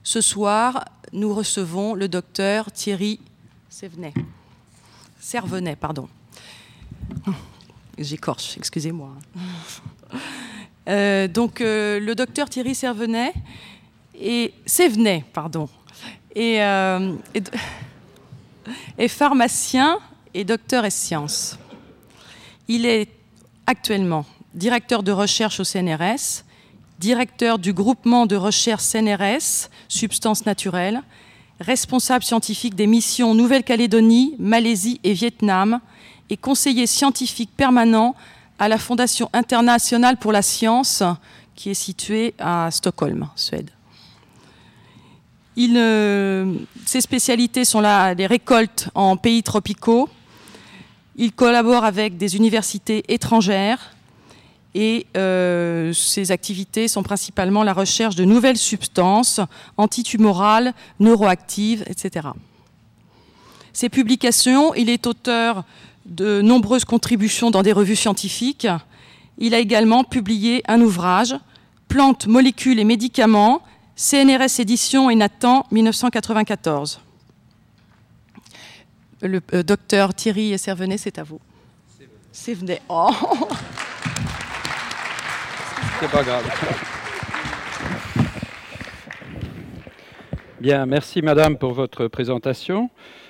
Ce soir, nous recevons le docteur Thierry Servenay. J'écorche, excusez-moi. Le docteur Thierry Servenay est pharmacien et docteur ès sciences. Il est actuellement directeur de recherche au CNRS, directeur du groupement de recherche CNRS, substances naturelles, responsable scientifique des missions Nouvelle-Calédonie, Malaisie et Vietnam, et conseiller scientifique permanent à la Fondation internationale pour la science, qui est située à Stockholm, Suède. Ses spécialités sont les récoltes en pays tropicaux. Il collabore avec des universités étrangères et ses activités sont principalement la recherche de nouvelles substances antitumorales, neuroactives, etc. Ses publications, il est auteur de nombreuses contributions dans des revues scientifiques. Il a également publié un ouvrage, Plantes, molécules et médicaments, CNRS Éditions et Nathan, 1994. Le docteur Thierry Servenay, c'est à vous. Servenay. Oh. C'est pas grave. Bien, merci madame pour votre présentation.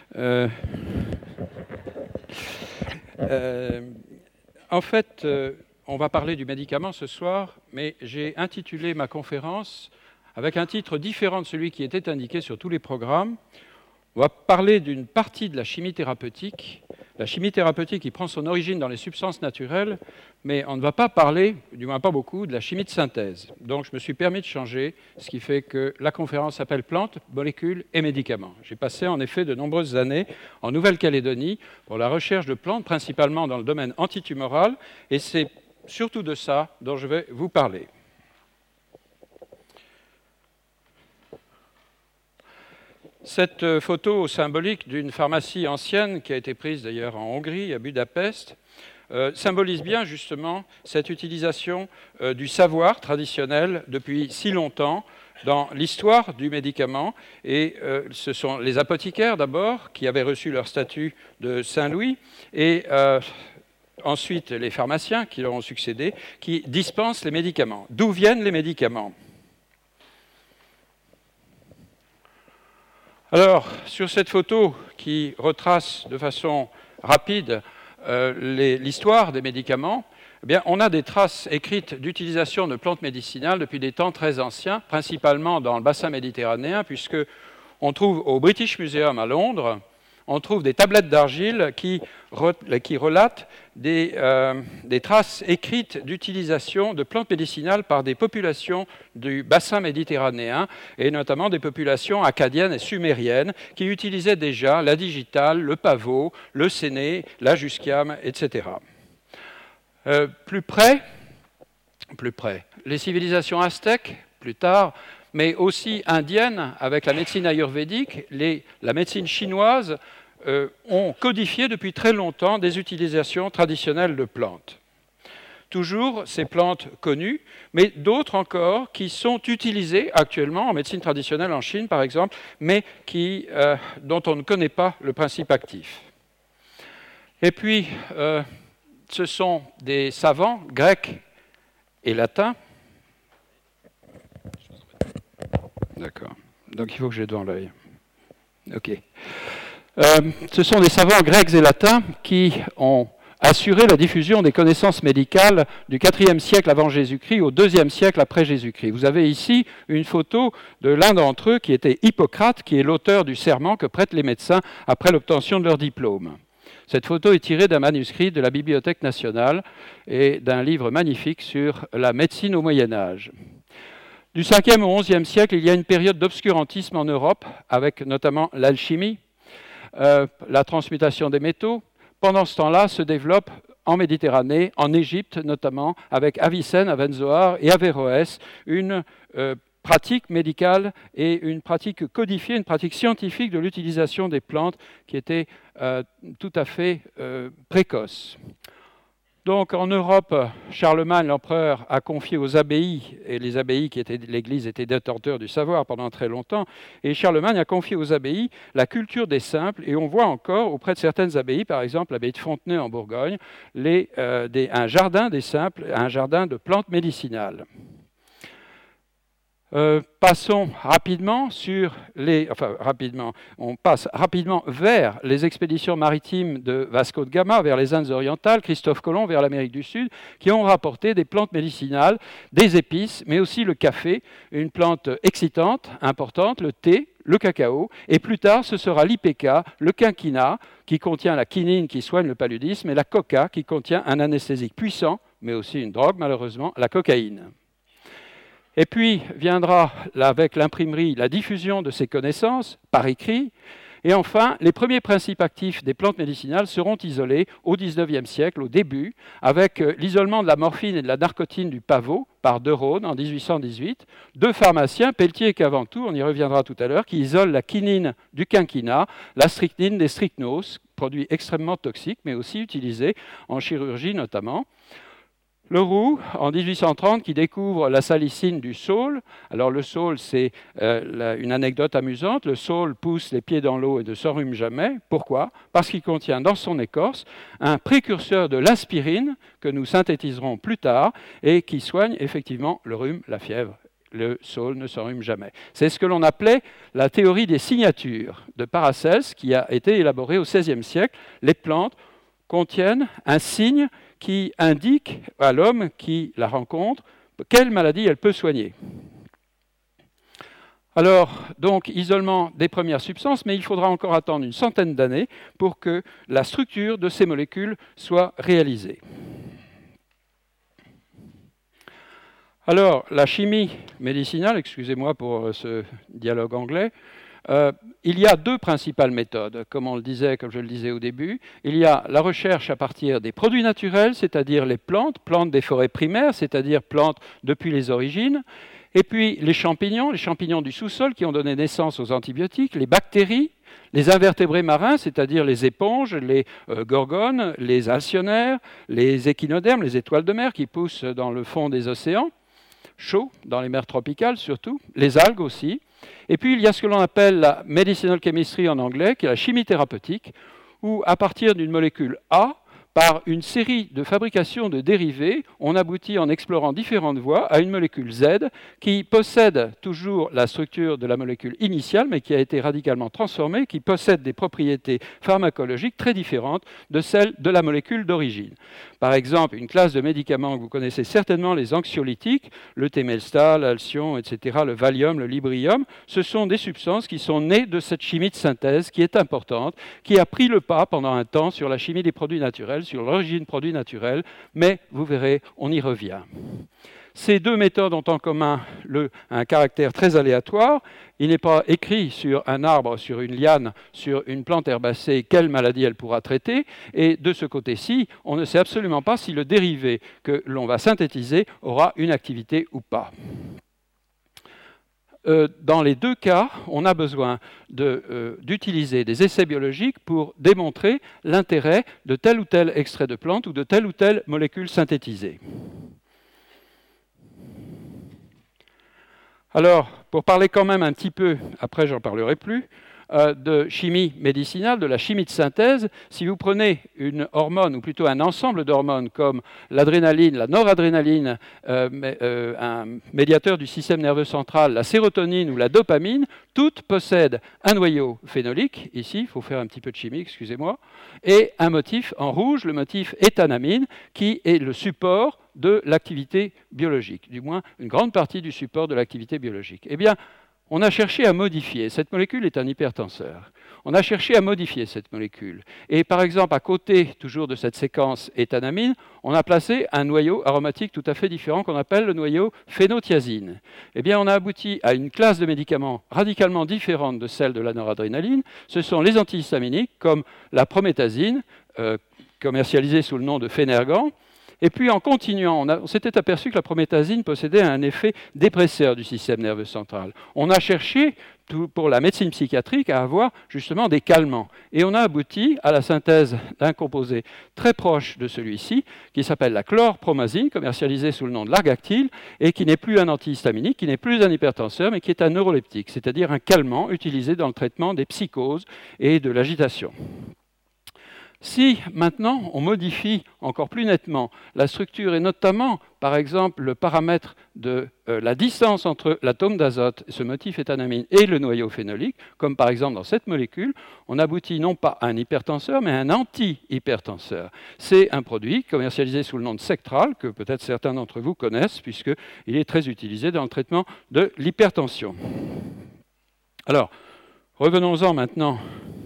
En fait, on va parler du médicament ce soir, mais j'ai intitulé ma conférence avec un titre différent de celui qui était indiqué sur tous les programmes. On va parler d'une partie de la chimie thérapeutique qui prend son origine dans les substances naturelles, mais on ne va pas parler, du moins pas beaucoup, de la chimie de synthèse. Donc je me suis permis de changer, ce qui fait que la conférence s'appelle Plantes, molécules et médicaments. J'ai passé en effet de nombreuses années en Nouvelle-Calédonie pour la recherche de plantes, principalement dans le domaine antitumoral, et c'est surtout de ça dont je vais vous parler. Cette photo symbolique d'une pharmacie ancienne, qui a été prise d'ailleurs en Hongrie, à Budapest, symbolise bien justement cette utilisation du savoir traditionnel depuis si longtemps dans l'histoire du médicament. Et ce sont les apothicaires d'abord qui avaient reçu leur statut de Saint-Louis et ensuite les pharmaciens qui leur ont succédé, qui dispensent les médicaments. D'où viennent les médicaments ? Alors, sur cette photo qui retrace de façon rapide l'histoire des médicaments, eh bien, on a des traces écrites d'utilisation de plantes médicinales depuis des temps très anciens, principalement dans le bassin méditerranéen, puisque on trouve au British Museum à Londres, on trouve des tablettes d'argile qui relatent des traces écrites d'utilisation de plantes médicinales par des populations du bassin méditerranéen, et notamment des populations acadiennes et sumériennes qui utilisaient déjà la digitale, le pavot, le séné, la jusquiame, etc. Plus près, les civilisations aztèques, plus tard, mais aussi indiennes, avec la médecine ayurvédique, la médecine chinoise, ont codifié depuis très longtemps des utilisations traditionnelles de plantes. Toujours ces plantes connues, mais d'autres encore qui sont utilisées actuellement en médecine traditionnelle en Chine, par exemple, mais dont on ne connaît pas le principe actif. Et puis, ce sont des savants grecs et latins. D'accord. Donc il faut que j'ai devant l'œil. OK. Ce sont des savants grecs et latins qui ont assuré la diffusion des connaissances médicales du IVe siècle avant Jésus-Christ au IIe siècle après Jésus-Christ. Vous avez ici une photo de l'un d'entre eux qui était Hippocrate, qui est l'auteur du serment que prêtent les médecins après l'obtention de leur diplôme. Cette photo est tirée d'un manuscrit de la Bibliothèque nationale et d'un livre magnifique sur la médecine au Moyen-Âge. Du 5e au 11e siècle, il y a une période d'obscurantisme en Europe, avec notamment l'alchimie, la transmutation des métaux. Pendant ce temps-là, se développe en Méditerranée, en Égypte notamment, avec Avicenne, Avenzoar et Averroès, une pratique médicale et une pratique codifiée, une pratique scientifique de l'utilisation des plantes qui était tout à fait précoce. Donc en Europe, Charlemagne, l'empereur, a confié aux abbayes, et les abbayes qui étaient l'Église étaient détenteurs du savoir pendant très longtemps, et Charlemagne a confié aux abbayes la culture des simples, et on voit encore auprès de certaines abbayes, par exemple l'abbaye de Fontenay en Bourgogne, un jardin des simples, un jardin de plantes médicinales. Passons rapidement on passe rapidement vers les expéditions maritimes de Vasco de Gama vers les Indes orientales, Christophe Colomb vers l'Amérique du Sud, qui ont rapporté des plantes médicinales, des épices, mais aussi le café, une plante excitante, importante, le thé, le cacao, et plus tard ce sera l'IPK, le quinquina, qui contient la quinine qui soigne le paludisme, et la coca qui contient un anesthésique puissant, mais aussi une drogue malheureusement, la cocaïne. Et puis viendra, avec l'imprimerie, la diffusion de ces connaissances par écrit. Et enfin, les premiers principes actifs des plantes médicinales seront isolés au XIXe siècle, au début, avec l'isolement de la morphine et de la narcotine du pavot par De Rhone en 1818. Deux pharmaciens, Pelletier et Caventou, on y reviendra tout à l'heure, qui isolent la quinine du quinquina, la strychnine des strychnos, produit extrêmement toxique, mais aussi utilisé en chirurgie notamment. Leroux, en 1830, qui découvre la salicine du saule. Alors le saule, c'est une anecdote amusante. Le saule pousse les pieds dans l'eau et ne s'enrhume jamais. Pourquoi ? Parce qu'il contient dans son écorce un précurseur de l'aspirine que nous synthétiserons plus tard et qui soigne effectivement le rhume, la fièvre. Le saule ne s'enrhume jamais. C'est ce que l'on appelait la théorie des signatures de Paracelse, qui a été élaborée au XVIe siècle. Les plantes contiennent un signe qui indique à l'homme qui la rencontre quelle maladie elle peut soigner. Alors, donc, isolement des premières substances, mais il faudra encore attendre une centaine d'années pour que la structure de ces molécules soit réalisée. Alors, la chimie médicinale, excusez-moi pour ce dialogue anglais, il y a deux principales méthodes, comme je le disais au début. Il y a la recherche à partir des produits naturels, c'est-à-dire les plantes des forêts primaires, c'est-à-dire plantes depuis les origines, et puis les champignons du sous-sol qui ont donné naissance aux antibiotiques, les bactéries, les invertébrés marins, c'est-à-dire les éponges, les gorgones, les alcyonnaires, les échinodermes, les étoiles de mer qui poussent dans le fond des océans, chauds, dans les mers tropicales surtout, les algues aussi. Et puis, il y a ce que l'on appelle la medicinal chemistry en anglais, qui est la chimie thérapeutique, où à partir d'une molécule A, par une série de fabrications de dérivés, on aboutit en explorant différentes voies à une molécule Z qui possède toujours la structure de la molécule initiale, mais qui a été radicalement transformée, qui possède des propriétés pharmacologiques très différentes de celles de la molécule d'origine. Par exemple, une classe de médicaments que vous connaissez certainement, les anxiolytiques, le Temelstal, l'Alcyon, etc., le Valium, le Librium, ce sont des substances qui sont nées de cette chimie de synthèse qui est importante, qui a pris le pas pendant un temps sur la chimie des produits naturels, sur l'origine des produits naturels, mais vous verrez, on y revient. Ces deux méthodes ont en commun un caractère très aléatoire. Il n'est pas écrit sur un arbre, sur une liane, sur une plante herbacée, quelle maladie elle pourra traiter. Et de ce côté-ci, on ne sait absolument pas si le dérivé que l'on va synthétiser aura une activité ou pas. Dans les deux cas, on a besoin d'utiliser des essais biologiques pour démontrer l'intérêt de tel ou tel extrait de plante ou de telle ou telle molécule synthétisée. Alors, pour parler quand même un petit peu, après j'en parlerai plus, de chimie médicinale, de la chimie de synthèse, si vous prenez une hormone, ou plutôt un ensemble d'hormones comme l'adrénaline, la noradrénaline, un médiateur du système nerveux central, la sérotonine ou la dopamine, toutes possèdent un noyau phénolique, ici, il faut faire un petit peu de chimie, excusez-moi, et un motif en rouge, le motif éthanamine, qui est le support de l'activité biologique, du moins une grande partie du support de l'activité biologique. Eh bien, on a cherché à modifier. Cette molécule est un hypertenseur. On a cherché à modifier cette molécule. Et par exemple, à côté toujours de cette séquence éthanamine, on a placé un noyau aromatique tout à fait différent qu'on appelle le noyau phénothiazine. Eh bien, on a abouti à une classe de médicaments radicalement différente de celle de la noradrénaline. Ce sont les antihistaminiques comme la prométhazine, commercialisée sous le nom de Phénergan. Et puis en continuant, on s'était aperçu que la prométhazine possédait un effet dépresseur du système nerveux central. On a cherché pour la médecine psychiatrique à avoir justement des calmants. Et on a abouti à la synthèse d'un composé très proche de celui-ci, qui s'appelle la chlorpromazine, commercialisée sous le nom de Largactil, et qui n'est plus un antihistaminique, qui n'est plus un hypertenseur, mais qui est un neuroleptique, c'est-à-dire un calmant utilisé dans le traitement des psychoses et de l'agitation. Si maintenant on modifie encore plus nettement la structure et notamment par exemple le paramètre de la distance entre l'atome d'azote, ce motif éthanamine, et le noyau phénolique, comme par exemple dans cette molécule, on aboutit non pas à un hypertenseur mais à un anti-hypertenseur. C'est un produit commercialisé sous le nom de Sectral, que peut-être certains d'entre vous connaissent puisqu'il est très utilisé dans le traitement de l'hypertension. Alors, revenons-en maintenant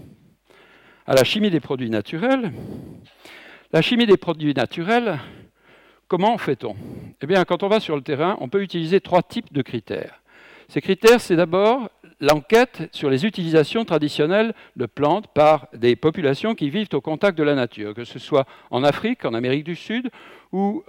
à la chimie des produits naturels. La chimie des produits naturels, comment fait-on? Eh bien, quand on va sur le terrain, on peut utiliser 3 types de critères. Ces critères, c'est d'abord l'enquête sur les utilisations traditionnelles de plantes par des populations qui vivent au contact de la nature, que ce soit en Afrique, en Amérique du Sud ou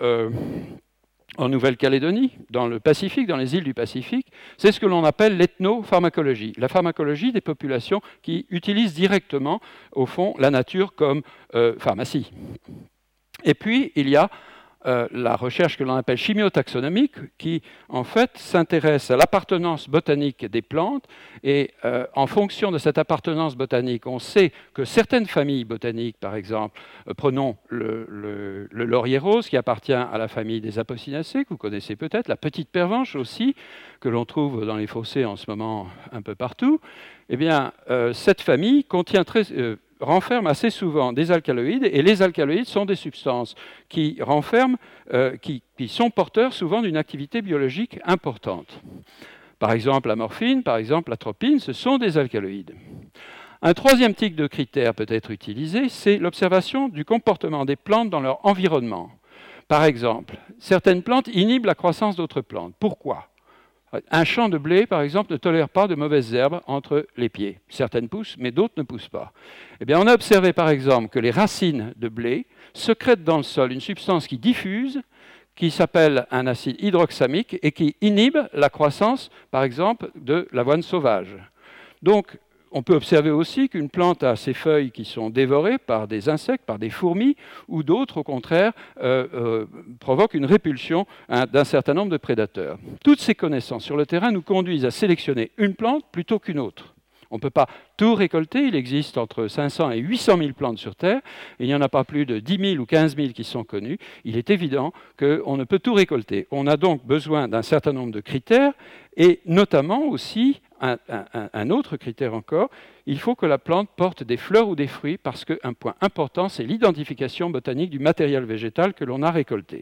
en Nouvelle-Calédonie, dans le Pacifique, dans les îles du Pacifique. C'est ce que l'on appelle l'ethnopharmacologie, la pharmacologie des populations qui utilisent directement, au fond, la nature comme pharmacie. Et puis, il y a la recherche que l'on appelle chimiotaxonomique, qui en fait s'intéresse à l'appartenance botanique des plantes, et en fonction de cette appartenance botanique, on sait que certaines familles botaniques, par exemple, prenons le laurier rose, qui appartient à la famille des Apocynaceae, que vous connaissez peut-être, la petite pervenche aussi, que l'on trouve dans les fossés en ce moment un peu partout, eh bien, cette famille contient renferme assez souvent des alcaloïdes, et les alcaloïdes sont des substances qui renferment, qui sont porteurs souvent d'une activité biologique importante. Par exemple, la morphine, par exemple, l'atropine, ce sont des alcaloïdes. Un troisième type de critère peut être utilisé, c'est l'observation du comportement des plantes dans leur environnement. Par exemple, certaines plantes inhibent la croissance d'autres plantes. Pourquoi ? Un champ de blé, par exemple, ne tolère pas de mauvaises herbes entre les pieds. Certaines poussent, mais d'autres ne poussent pas. Eh bien, on a observé, par exemple, que les racines de blé sécrètent dans le sol une substance qui diffuse, qui s'appelle un acide hydroxamique et qui inhibe la croissance, par exemple, de l'avoine sauvage. Donc, on peut observer aussi qu'une plante a ses feuilles qui sont dévorées par des insectes, par des fourmis, ou d'autres, au contraire, provoquent une répulsion d'un certain nombre de prédateurs. Toutes ces connaissances sur le terrain nous conduisent à sélectionner une plante plutôt qu'une autre. On ne peut pas tout récolter, il existe entre 500 et 800 000 plantes sur Terre, et il n'y en a pas plus de 10 000 ou 15 000 qui sont connues. Il est évident qu'on ne peut tout récolter. On a donc besoin d'un certain nombre de critères, et notamment aussi un autre critère encore, il faut que la plante porte des fleurs ou des fruits, parce qu'un point important, c'est l'identification botanique du matériel végétal que l'on a récolté.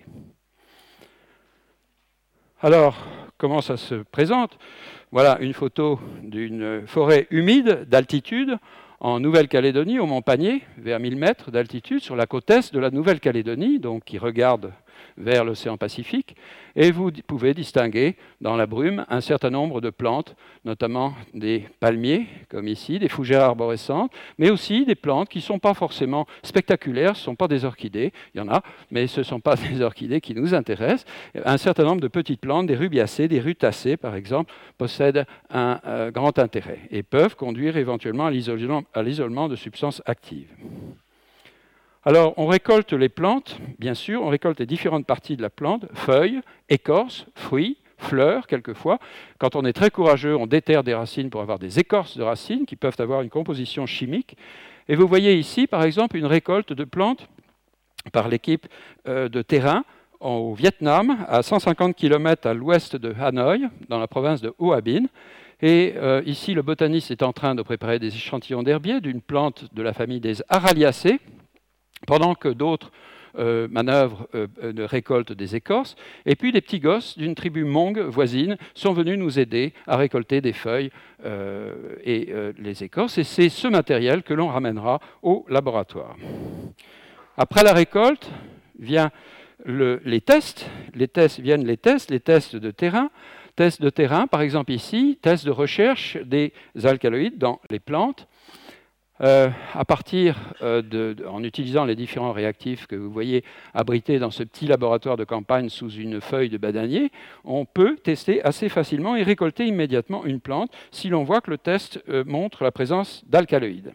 Alors, comment ça se présente? Voilà une photo d'une forêt humide d'altitude en Nouvelle-Calédonie, au Mont Panier, vers 1000 mètres d'altitude, sur la côte est de la Nouvelle-Calédonie, donc qui regarde vers l'océan Pacifique, et vous pouvez distinguer dans la brume un certain nombre de plantes, notamment des palmiers, comme ici, des fougères arborescentes, mais aussi des plantes qui ne sont pas forcément spectaculaires, ce ne sont pas des orchidées, il y en a, mais ce ne sont pas des orchidées qui nous intéressent. Un certain nombre de petites plantes, des rubiacées, des rutacées, par exemple, possèdent un grand intérêt et peuvent conduire éventuellement à l'isolement de substances actives. Alors, on récolte les plantes, bien sûr, on récolte les différentes parties de la plante, feuilles, écorces, fruits, fleurs, quelquefois. Quand on est très courageux, on déterre des racines pour avoir des écorces de racines qui peuvent avoir une composition chimique. Et vous voyez ici, par exemple, une récolte de plantes par l'équipe de terrain au Vietnam, à 150 km à l'ouest de Hanoï, dans la province de Hoa Binh. Et ici, le botaniste est en train de préparer des échantillons d'herbier d'une plante de la famille des Araliacées, pendant que d'autres manœuvrent de récolte des écorces. Et puis, des petits gosses d'une tribu Hmong voisine sont venus nous aider à récolter des feuilles et les écorces. Et c'est ce matériel que l'on ramènera au laboratoire. Après la récolte, viennent les tests. Les tests de terrain. Tests de terrain, par exemple ici, tests de recherche des alcaloïdes dans les plantes. En utilisant les différents réactifs que vous voyez abrités dans ce petit laboratoire de campagne sous une feuille de bananier, on peut tester assez facilement et récolter immédiatement une plante si l'on voit que le test montre la présence d'alcaloïdes.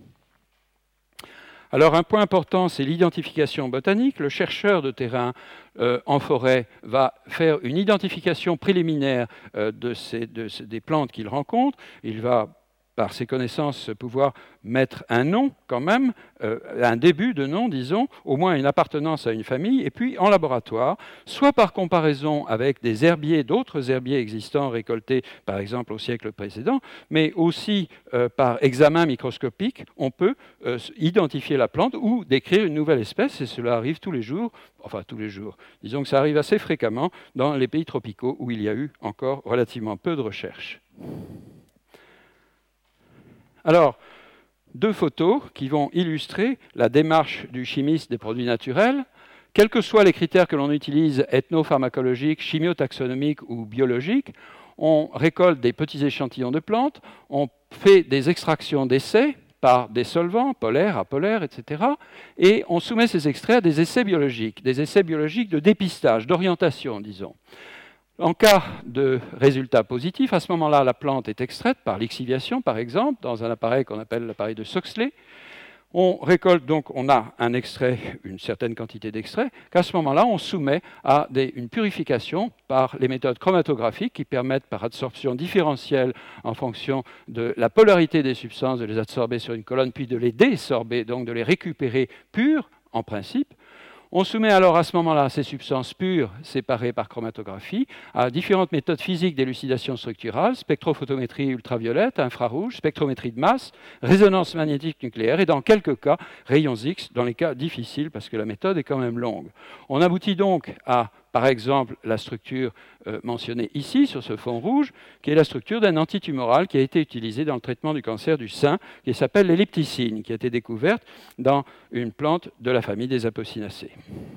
Alors un point important, c'est l'identification botanique. Le chercheur de terrain en forêt va faire une identification préliminaire des plantes qu'il rencontre. Il va, par ses connaissances, pouvoir mettre un nom quand même, un début de nom, disons, au moins une appartenance à une famille, et puis en laboratoire, soit par comparaison avec des herbiers, d'autres herbiers existants récoltés par exemple au siècle précédent, mais aussi par examen microscopique, on peut identifier la plante ou décrire une nouvelle espèce, et cela arrive tous les jours, enfin tous les jours, disons que ça arrive assez fréquemment dans les pays tropicaux où il y a eu encore relativement peu de recherches. Alors, deux photos qui vont illustrer la démarche du chimiste des produits naturels. Quels que soient les critères que l'on utilise, ethnopharmacologiques, chimiotaxonomiques ou biologiques, on récolte des petits échantillons de plantes, on fait des extractions d'essais par des solvants, polaires, apolaires, etc. Et on soumet ces extraits à des essais biologiques de dépistage, d'orientation, disons. En cas de résultat positif, à ce moment-là, la plante est extraite par lixiviation, par exemple, dans un appareil qu'on appelle l'appareil de Soxhlet. On récolte donc, on a un extrait, une certaine quantité d'extrait, qu'à ce moment-là, on soumet à une purification par les méthodes chromatographiques qui permettent, par adsorption différentielle en fonction de la polarité des substances, de les adsorber sur une colonne, puis de les désorber, donc de les récupérer pures, en principe. On soumet alors à ce moment-là ces substances pures séparées par chromatographie à différentes méthodes physiques d'élucidation structurale, spectrophotométrie ultraviolette, infrarouge, spectrométrie de masse, résonance magnétique nucléaire et dans quelques cas, rayons X, dans les cas difficiles parce que la méthode est quand même longue. On aboutit donc à, par exemple, la structure mentionnée ici sur ce fond rouge, qui est la structure d'un antitumoral qui a été utilisé dans le traitement du cancer du sein, qui s'appelle l'ellipticine, qui a été découverte dans une plante de la famille des Apocinacées.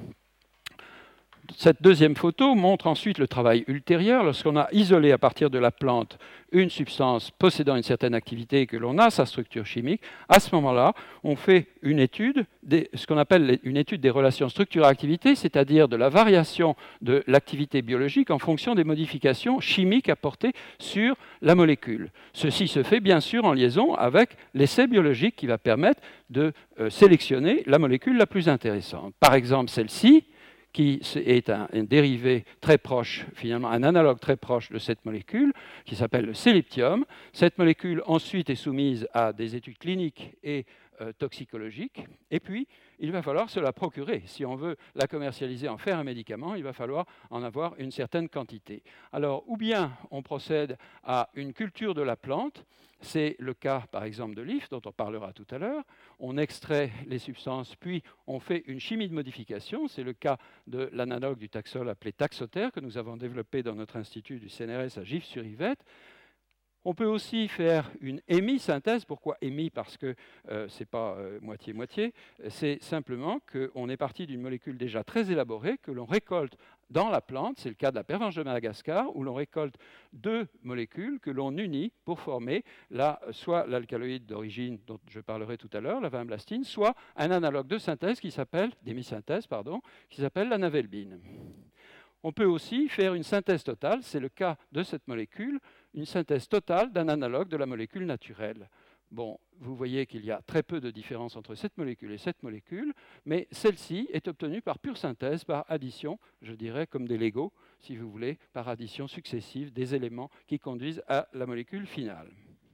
Cette deuxième photo montre ensuite le travail ultérieur. Lorsqu'on a isolé à partir de la plante une substance possédant une certaine activité et que l'on a sa structure chimique, à ce moment-là, on fait une étude, ce qu'on appelle une étude des relations structure-activité, c'est-à-dire de la variation de l'activité biologique en fonction des modifications chimiques apportées sur la molécule. Ceci se fait bien sûr en liaison avec l'essai biologique qui va permettre de sélectionner la molécule la plus intéressante. Par exemple, celle-ci, qui est un dérivé très proche, finalement un analogue très proche de cette molécule, qui s'appelle le céliptium. Cette molécule ensuite est soumise à des études cliniques et toxicologiques, et puis il va falloir se la procurer. Si on veut la commercialiser, en faire un médicament, il va falloir en avoir une certaine quantité. Alors, ou bien on procède à une culture de la plante, c'est le cas, par exemple, de l'IF, dont on parlera tout à l'heure. On extrait les substances, puis on fait une chimie de modification. C'est le cas de l'analogue du taxol appelé Taxoter, que nous avons développé dans notre institut du CNRS à Gif-sur-Yvette. On peut aussi faire une hémisynthèse. Pourquoi hémi? Parce que ce n'est pas moitié-moitié. C'est simplement qu'on est parti d'une molécule déjà très élaborée que l'on récolte dans la plante. C'est le cas de la pervenche de Madagascar, où l'on récolte deux molécules que l'on unit pour former soit l'alcaloïde d'origine dont je parlerai tout à l'heure, la vinblastine, soit un analogue de synthèse d'hémisynthèse, qui s'appelle la navelbine. On peut aussi faire une synthèse totale, c'est le cas de cette molécule, une synthèse totale d'un analogue de la molécule naturelle. Bon, vous voyez qu'il y a très peu de différence entre cette molécule et cette molécule, mais celle-ci est obtenue par pure synthèse, par addition, je dirais comme des Legos, si vous voulez, par addition successive des éléments qui conduisent à la molécule finale.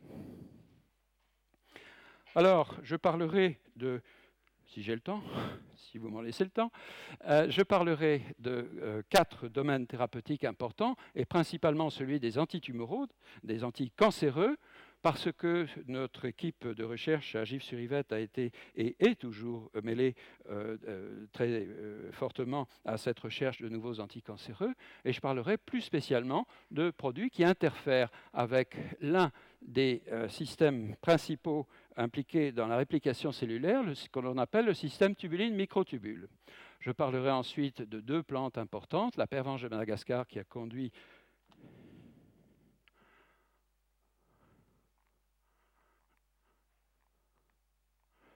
Alors, je parlerai de... si j'ai le temps, si vous m'en laissez le temps, je parlerai de 4 domaines thérapeutiques importants, et principalement celui des antitumoraux, des anticancéreux, parce que notre équipe de recherche à Gif-sur-Yvette a été et est toujours mêlée très fortement à cette recherche de nouveaux anticancéreux, et je parlerai plus spécialement de produits qui interfèrent avec l'un des systèmes principaux impliqués dans la réplication cellulaire, ce que l'on appelle le système tubuline-microtubule. Je parlerai ensuite de 2 plantes importantes, la pervenche de Madagascar qui a conduit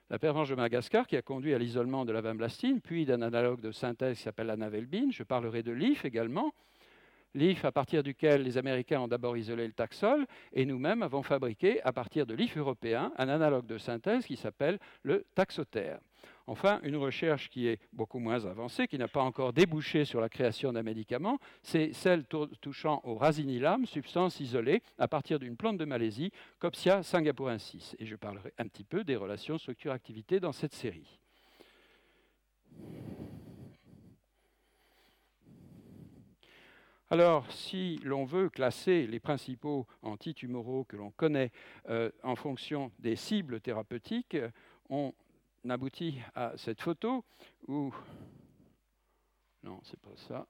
la pervenche de Madagascar qui a conduit à l'isolement de la vinblastine, puis d'un analogue de synthèse qui s'appelle la navelbine. Je parlerai de l'IF également. L'IF à partir duquel les Américains ont d'abord isolé le taxol, et nous-mêmes avons fabriqué, à partir de l'IF européen, un analogue de synthèse qui s'appelle le taxotère. Enfin, une recherche qui est beaucoup moins avancée, qui n'a pas encore débouché sur la création d'un médicament, c'est celle touchant au rasinilam, substance isolée à partir d'une plante de Malaisie, Copsia singapurensis. Et je parlerai un petit peu des relations structure-activité dans cette série. Alors, si l'on veut classer les principaux antitumoraux que l'on connaît en fonction des cibles thérapeutiques, on aboutit à cette photo où... Non, c'est pas ça.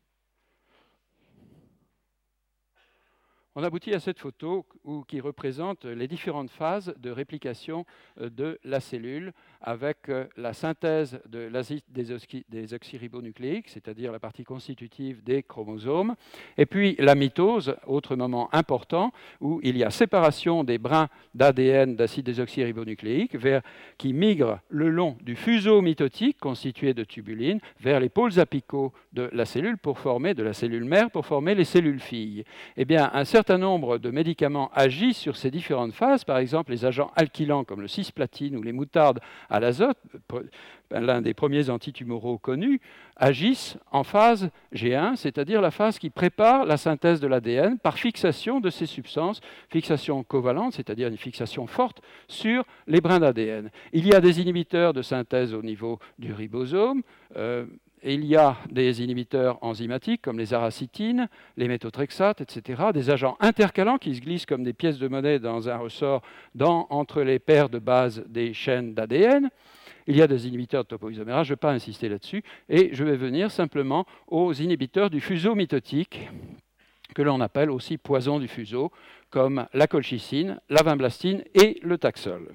On aboutit à cette photo qui représente les différentes phases de réplication de la cellule avec la synthèse de des oxyribonucléiques, c'est-à-dire la partie constitutive des chromosomes, et puis la mitose, autre moment important, où il y a séparation des brins d'ADN d'acide désoxyribonucléique qui migrent le long du fuseau mitotique constitué de tubulines vers les pôles apicaux de la cellule de la cellule mère pour former les cellules filles. Eh bien, un certain nombre de médicaments agissent sur ces différentes phases, par exemple les agents alkylants comme le cisplatine ou les moutardes à l'azote, l'un des premiers antitumoraux connus, agissent en phase G1, c'est-à-dire la phase qui prépare la synthèse de l'ADN par fixation de ces substances, fixation covalente, c'est-à-dire une fixation forte sur les brins d'ADN. Il y a des inhibiteurs de synthèse au niveau du ribosome, il y a des inhibiteurs enzymatiques comme les aracitines, les méthotrexates, etc., des agents intercalants qui se glissent comme des pièces de monnaie dans un ressort entre les paires de bases des chaînes d'ADN. Il y a des inhibiteurs de topoisomérase, je ne vais pas insister là-dessus, et je vais venir simplement aux inhibiteurs du fuseau mitotique, que l'on appelle aussi poison du fuseau, comme la colchicine, la vinblastine et le taxol.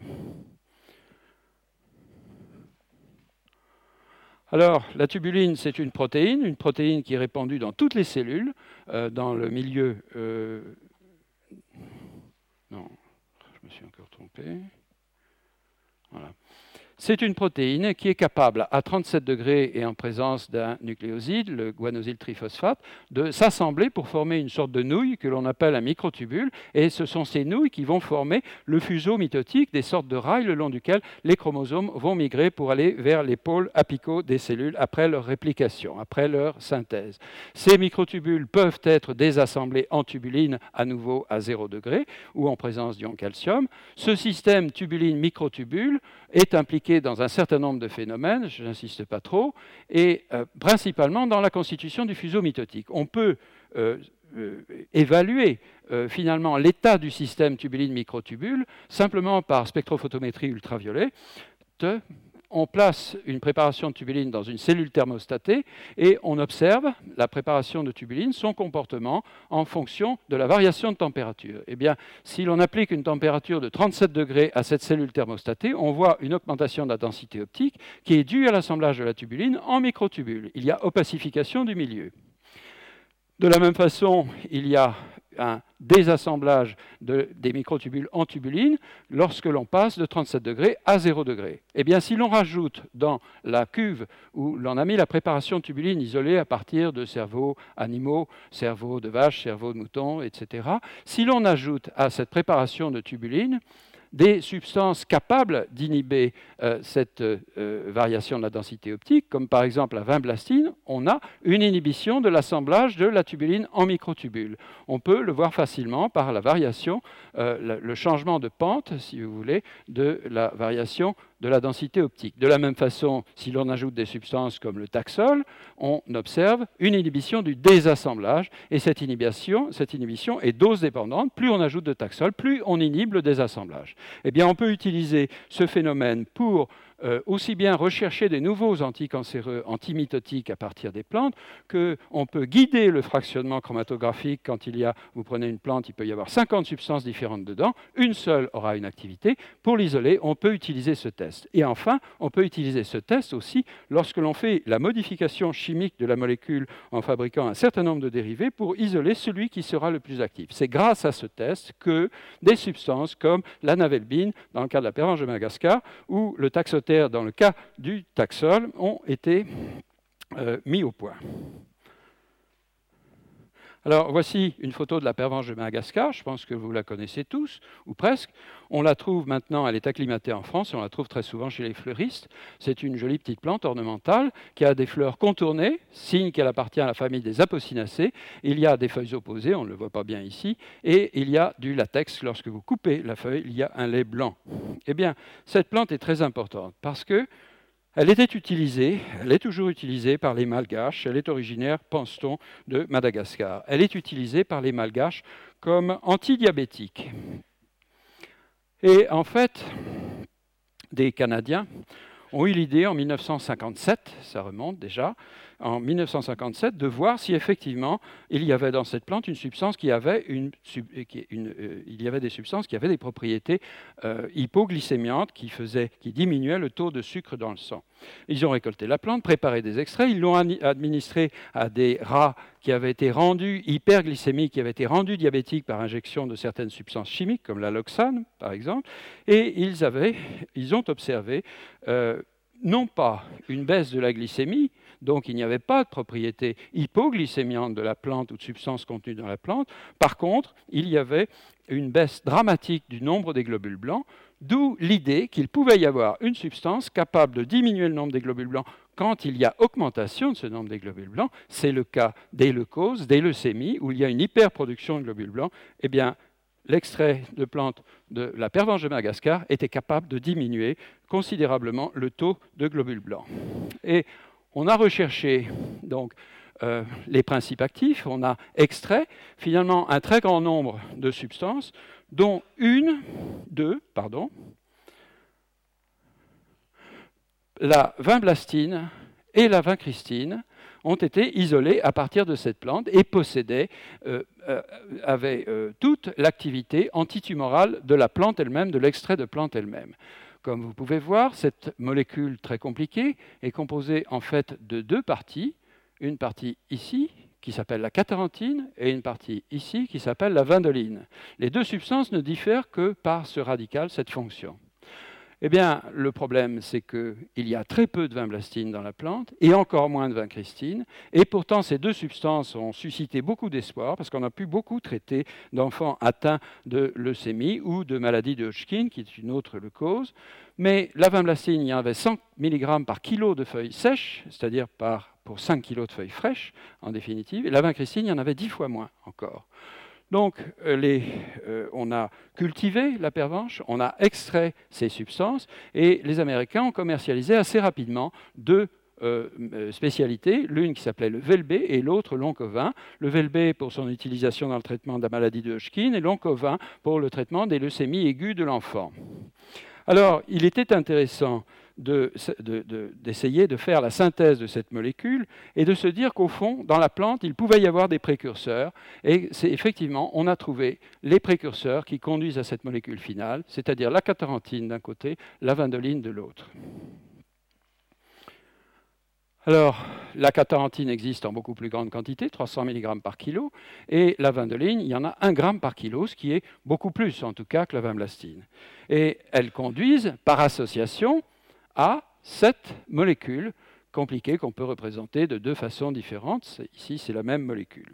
Alors, la tubuline, c'est une protéine qui est répandue dans toutes les cellules, dans le milieu... Non, je me suis encore trompé. Voilà. C'est une protéine qui est capable, à 37 degrés et en présence d'un nucléoside, le guanosyl triphosphate, de s'assembler pour former une sorte de nouille que l'on appelle un microtubule. Et ce sont ces nouilles qui vont former le fuseau mitotique, des sortes de rails le long duquel les chromosomes vont migrer pour aller vers les pôles apicaux des cellules après leur réplication, après leur synthèse. Ces microtubules peuvent être désassemblés en tubuline, à nouveau à 0 degré, ou en présence d'ion calcium. Ce système tubuline-microtubule est impliqué dans un certain nombre de phénomènes, je n'insiste pas trop, et principalement dans la constitution du fuseau mitotique. On peut évaluer finalement l'état du système tubuline-microtubule simplement par spectrophotométrie ultraviolet. On place une préparation de tubuline dans une cellule thermostatée et on observe la préparation de tubuline, son comportement en fonction de la variation de température. Eh bien, si l'on applique une température de 37 degrés à cette cellule thermostatée, on voit une augmentation de la densité optique qui est due à l'assemblage de la tubuline en microtubules. Il y a opacification du milieu. De la même façon, il y a un désassemblage des microtubules en tubuline lorsque l'on passe de 37 degrés à 0 degré. Eh bien, si l'on rajoute dans la cuve où l'on a mis la préparation de tubuline isolée à partir de cerveaux animaux, cerveaux de vaches, cerveaux de moutons, etc., si l'on ajoute à cette préparation de tubuline des substances capables d'inhiber cette variation de la densité optique, comme par exemple la vinblastine, on a une inhibition de l'assemblage de la tubuline en microtubules. On peut le voir facilement par la variation, le changement de pente, si vous voulez, de la variation de la densité optique. De la même façon, si l'on ajoute des substances comme le taxol, on observe une inhibition du désassemblage, et cette inhibition est dose dépendante. Plus on ajoute de taxol, plus on inhibe le désassemblage. Eh bien, on peut utiliser ce phénomène pour aussi bien rechercher des nouveaux anticancéreux, antimitotiques à partir des plantes, qu'on peut guider le fractionnement chromatographique quand vous prenez une plante, il peut y avoir 50 substances différentes dedans, une seule aura une activité. Pour l'isoler, on peut utiliser ce test. Et enfin, on peut utiliser ce test aussi lorsque l'on fait la modification chimique de la molécule en fabriquant un certain nombre de dérivés pour isoler celui qui sera le plus actif. C'est grâce à ce test que des substances comme la navelbine, dans le cas de la pervenche de Madagascar, ou le taxotère, dans le cas du taxol, ont été mis au point. Alors, voici une photo de la pervenche de Madagascar. Je pense que vous la connaissez tous, ou presque. On la trouve maintenant, elle est acclimatée en France, et on la trouve très souvent chez les fleuristes. C'est une jolie petite plante ornementale qui a des fleurs contournées, signe qu'elle appartient à la famille des Apocinacées. Il y a des feuilles opposées, on ne le voit pas bien ici, et il y a du latex. Lorsque vous coupez la feuille, il y a un lait blanc. Eh bien, cette plante est très importante parce que elle était utilisée, elle est toujours utilisée par les Malgaches. Elle est originaire, pense-t-on, de Madagascar. Elle est utilisée par les Malgaches comme antidiabétique. Et en fait, des Canadiens ont eu l'idée en 1957, ça remonte déjà, en 1957, de voir si effectivement il y avait dans cette plante une substance il y avait des substances qui avaient des propriétés hypoglycémiantes qui diminuaient le taux de sucre dans le sang. Ils ont récolté la plante, préparé des extraits, ils l'ont administré à des rats qui avaient été rendus hyperglycémiques, qui avaient été rendus diabétiques par injection de certaines substances chimiques, comme l'alloxane, par exemple, et ils ont observé non pas une baisse de la glycémie, donc il n'y avait pas de propriété hypoglycémiante de la plante ou de substances contenues dans la plante. Par contre, il y avait une baisse dramatique du nombre des globules blancs, d'où l'idée qu'il pouvait y avoir une substance capable de diminuer le nombre des globules blancs quand il y a augmentation de ce nombre des globules blancs. C'est le cas des leucoses, des leucémies, où il y a une hyperproduction de globules blancs. Eh bien, l'extrait de plante de la pervenche de Madagascar était capable de diminuer considérablement le taux de globules blancs. Et on a recherché donc les principes actifs, on a extrait finalement un très grand nombre de substances, dont la vinblastine et la vincristine ont été isolées à partir de cette plante et avaient toute l'activité antitumorale de la plante elle-même, de l'extrait de plante elle-même. Comme vous pouvez voir, cette molécule très compliquée est composée en fait de deux parties. Une partie ici, qui s'appelle la catarantine, et une partie ici, qui s'appelle la vindoline. Les deux substances ne diffèrent que par ce radical, cette fonction. Eh bien, le problème, c'est qu'il y a très peu de vinblastine dans la plante, et encore moins de vincristine, et pourtant ces deux substances ont suscité beaucoup d'espoir, parce qu'on a pu beaucoup traiter d'enfants atteints de leucémie ou de maladie de Hodgkin, qui est une autre cause. Mais la vinblastine, il y en avait 100 mg par kilo de feuilles sèches, c'est-à-dire pour 5 kg de feuilles fraîches, en définitive, et la vincristine, il y en avait 10 fois moins encore. Donc, on a cultivé la pervenche, on a extrait ces substances, et les Américains ont commercialisé assez rapidement deux spécialités, l'une qui s'appelait le Velbé et l'autre l'Oncovin. Le Velbé pour son utilisation dans le traitement de la maladie de Hodgkin et l'Oncovin pour le traitement des leucémies aiguës de l'enfant. Alors, il était intéressant d'essayer de faire la synthèse de cette molécule et de se dire qu'au fond, dans la plante, il pouvait y avoir des précurseurs. Et c'est effectivement, on a trouvé les précurseurs qui conduisent à cette molécule finale, c'est-à-dire la catarantine d'un côté, la vindoline de l'autre. Alors, la catarantine existe en beaucoup plus grande quantité, 300 mg par kilo, et la vindoline, il y en a 1 g par kilo, ce qui est beaucoup plus en tout cas que la vinblastine. Et elles conduisent par association à cette molécule compliquée qu'on peut représenter de deux façons différentes. Ici, c'est la même molécule.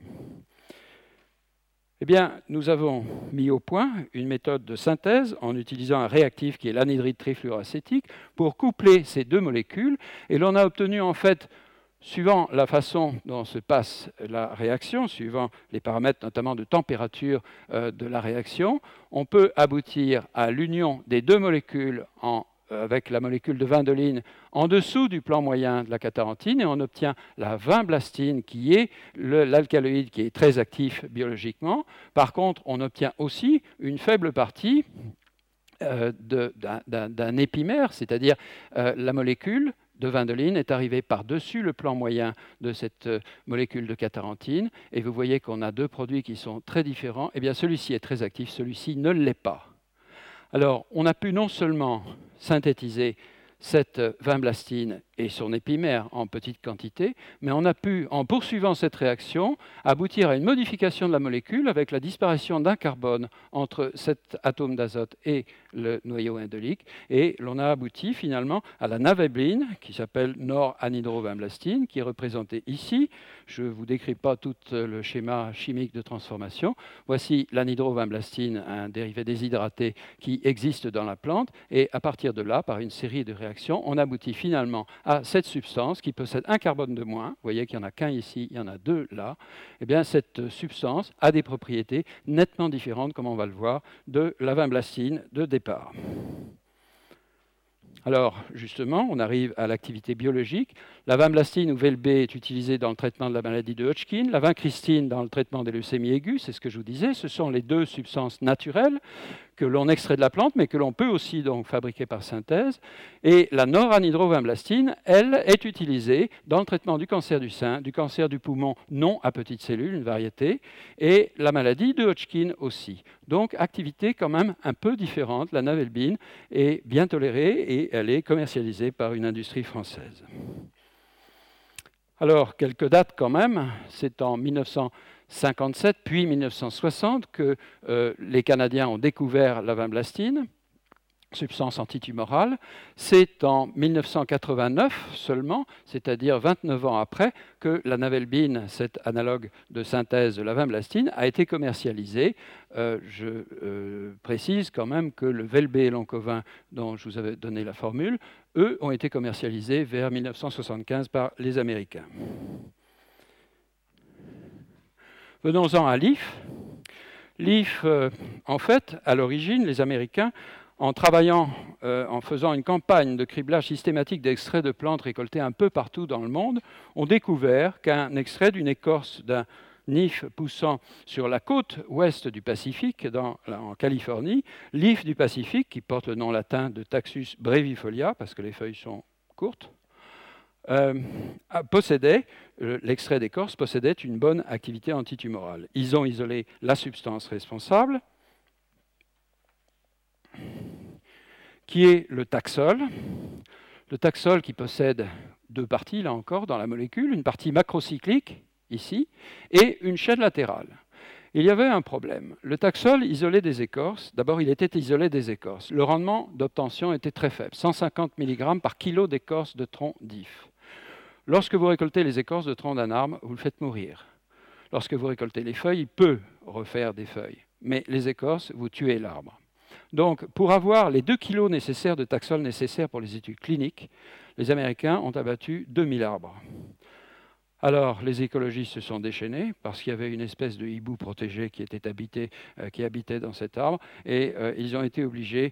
Eh bien, nous avons mis au point une méthode de synthèse en utilisant un réactif qui est l'anhydride trifluoroacétique pour coupler ces deux molécules. Et l'on a obtenu en fait, suivant la façon dont se passe la réaction, suivant les paramètres notamment de température de la réaction, on peut aboutir à l'union des deux molécules avec la molécule de vindoline en dessous du plan moyen de la catarantine et on obtient la vinblastine qui est l'alcaloïde qui est très actif biologiquement. Par contre, on obtient aussi une faible partie d'un épimère, c'est-à-dire la molécule de vindoline est arrivée par-dessus le plan moyen de cette molécule de catarentine, et vous voyez qu'on a deux produits qui sont très différents. Eh bien, celui-ci est très actif, celui-ci ne l'est pas. Alors, on a pu non seulement synthétiser cette vinblastine et son épimère en petite quantité, mais on a pu, en poursuivant cette réaction, aboutir à une modification de la molécule avec la disparition d'un carbone entre cet atome d'azote et le noyau indolique, et l'on a abouti finalement à la navebline, qui s'appelle noranhydrovinblastine, qui est représentée ici. Je ne vous décris pas tout le schéma chimique de transformation. Voici l'anhydrovinblastine, un dérivé déshydraté qui existe dans la plante, et à partir de là, par une série de réactions, on aboutit finalement à cette substance qui possède un carbone de moins. Vous voyez qu'il n'y en a qu'un ici, il y en a deux là. Eh bien, cette substance a des propriétés nettement différentes, comme on va le voir, de la vinblastine de départ. Alors, justement, on arrive à l'activité biologique. La vinblastine ou VLB est utilisée dans le traitement de la maladie de Hodgkin, la vincristine dans le traitement des leucémies aiguës, c'est ce que je vous disais. Ce sont les deux substances naturelles que l'on extrait de la plante, mais que l'on peut aussi donc fabriquer par synthèse. Et la noranhydrovinblastine, elle, est utilisée dans le traitement du cancer du sein, du cancer du poumon non à petites cellules, une variété, et la maladie de Hodgkin aussi. Donc, activité quand même un peu différente. La navelbine est bien tolérée et elle est commercialisée par une industrie française. Alors, quelques dates quand même. C'est en 1957 puis 1960 que les Canadiens ont découvert la vinblastine, substance antitumorale. C'est en 1989 seulement, c'est-à-dire 29 ans après, que la navelbine, cet analogue de synthèse de la vinblastine, a été commercialisée. Je précise quand même que le VLB et l'oncovin, dont je vous avais donné la formule, eux ont été commercialisés vers 1975 par les Américains. Venons-en à l'IF. L'IF, en fait, à l'origine, les Américains, en travaillant, en faisant une campagne de criblage systématique d'extraits de plantes récoltés un peu partout dans le monde, ont découvert qu'un extrait d'une écorce d'un IF poussant sur la côte ouest du Pacifique, en Californie, l'IF du Pacifique, qui porte le nom latin de Taxus brevifolia, parce que les feuilles sont courtes, l'extrait d'écorce possédait une bonne activité antitumorale. Ils ont isolé la substance responsable, qui est le taxol. Le taxol qui possède deux parties, là encore, dans la molécule, une partie macrocyclique, ici, et une chaîne latérale. Il y avait un problème. Le taxol isolait des écorces. D'abord, il était isolé des écorces. Le rendement d'obtention était très faible, 150 mg par kilo d'écorce de tronc d'IF. Lorsque vous récoltez les écorces de tronc d'un arbre, vous le faites mourir. Lorsque vous récoltez les feuilles, il peut refaire des feuilles. Mais les écorces, vous tuez l'arbre. Donc, pour avoir les 2 kilos nécessaires de taxol nécessaires pour les études cliniques, les Américains ont abattu 2000 arbres. Alors, les écologistes se sont déchaînés parce qu'il y avait une espèce de hibou protégé qui habitait dans cet arbre, et ils ont été obligés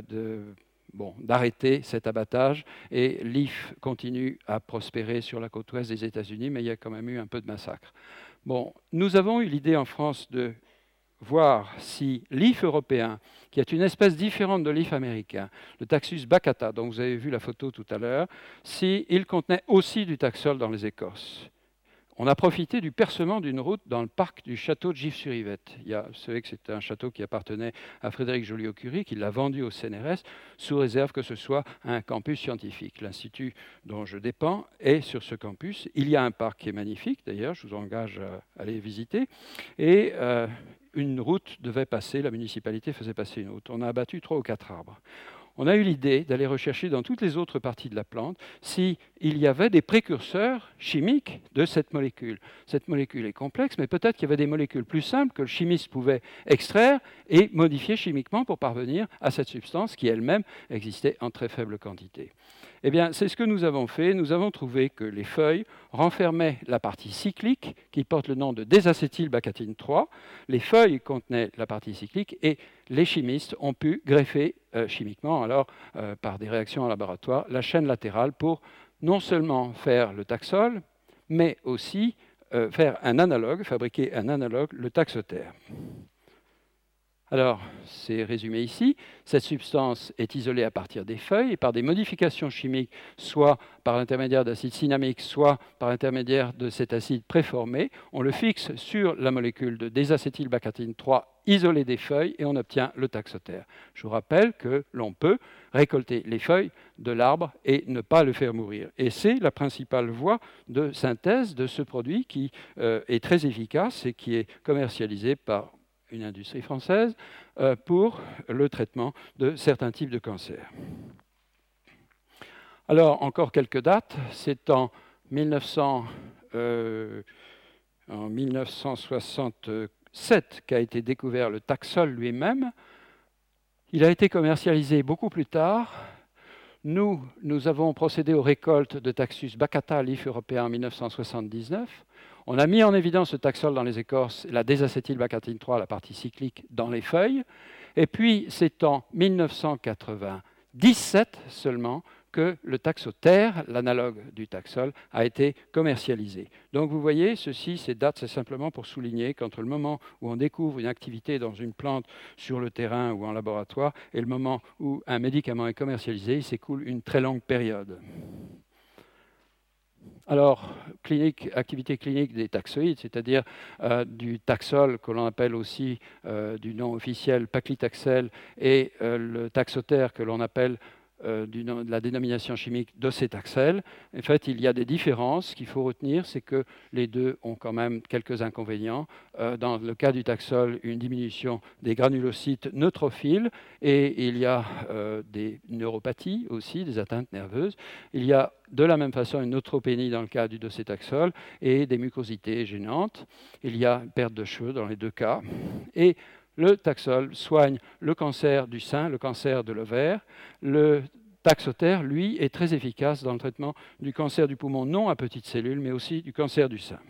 d'arrêter cet abattage, et l'IF continue à prospérer sur la côte ouest des États-Unis, mais il y a quand même eu un peu de massacre. Bon, nous avons eu l'idée en France de voir si l'IF européen, qui est une espèce différente de l'IF américain, le Taxus baccata, dont vous avez vu la photo tout à l'heure, s'il contenait aussi du taxol dans les écorces. On a profité du percement d'une route dans le parc du château de Gif-sur-Yvette. Vous savez que c'est un château qui appartenait à Frédéric Joliot-Curie, qui l'a vendu au CNRS, sous réserve que ce soit un campus scientifique. L'Institut dont je dépends est sur ce campus. Il y a un parc qui est magnifique, d'ailleurs, je vous engage à aller visiter. Et une route devait passer, la municipalité faisait passer une route. On a abattu 3 ou 4 arbres. On a eu l'idée d'aller rechercher dans toutes les autres parties de la plante s'il y avait des précurseurs chimiques de cette molécule. Cette molécule est complexe, mais peut-être qu'il y avait des molécules plus simples que le chimiste pouvait extraire et modifier chimiquement pour parvenir à cette substance qui elle-même existait en très faible quantité. Eh bien, c'est ce que nous avons fait. Nous avons trouvé que les feuilles renfermaient la partie cyclique qui porte le nom de désacétylbacatine 3. Les feuilles contenaient la partie cyclique et les chimistes ont pu greffer chimiquement, par des réactions en laboratoire, la chaîne latérale pour non seulement faire le taxol, mais aussi faire un analogue, fabriquer un analogue, le taxotère. Alors, c'est résumé ici. Cette substance est isolée à partir des feuilles et par des modifications chimiques, soit par l'intermédiaire d'acide cinnamique, soit par l'intermédiaire de cet acide préformé. On le fixe sur la molécule de désacétylbacatine 3 isolée des feuilles et on obtient le taxotère. Je vous rappelle que l'on peut récolter les feuilles de l'arbre et ne pas le faire mourir. Et c'est la principale voie de synthèse de ce produit qui est très efficace et qui est commercialisé par une industrie française pour le traitement de certains types de cancers. Alors, encore quelques dates. C'est en 1967 qu'a été découvert le taxol lui-même. Il a été commercialisé beaucoup plus tard. Nous avons procédé aux récoltes de Taxus baccata, l'IF européen, en 1979. On a mis en évidence le taxol dans les écorces, la désacétylbacatine 3, la partie cyclique, dans les feuilles. Et puis, c'est en 1997 seulement que le taxotère, l'analogue du taxol, a été commercialisé. Donc vous voyez, ces dates, c'est simplement pour souligner qu'entre le moment où on découvre une activité dans une plante sur le terrain ou en laboratoire et le moment où un médicament est commercialisé, il s'écoule une très longue période. Alors, activité clinique des taxoïdes, c'est-à-dire du taxol, que l'on appelle aussi du nom officiel paclitaxel, et le taxotère, que l'on appelle de la dénomination chimique docétaxel. En fait, il y a des différences qu'il faut retenir, c'est que les deux ont quand même quelques inconvénients. Dans le cas du taxol, une diminution des granulocytes neutrophiles, et il y a des neuropathies aussi, des atteintes nerveuses. Il y a de la même façon une neutropénie dans le cas du docétaxol et des mucosités gênantes. Il y a une perte de cheveux dans les deux cas. Et le taxol soigne le cancer du sein, le cancer de l'ovaire. Le taxotère, lui, est très efficace dans le traitement du cancer du poumon, non à petites cellules, mais aussi du cancer du sein.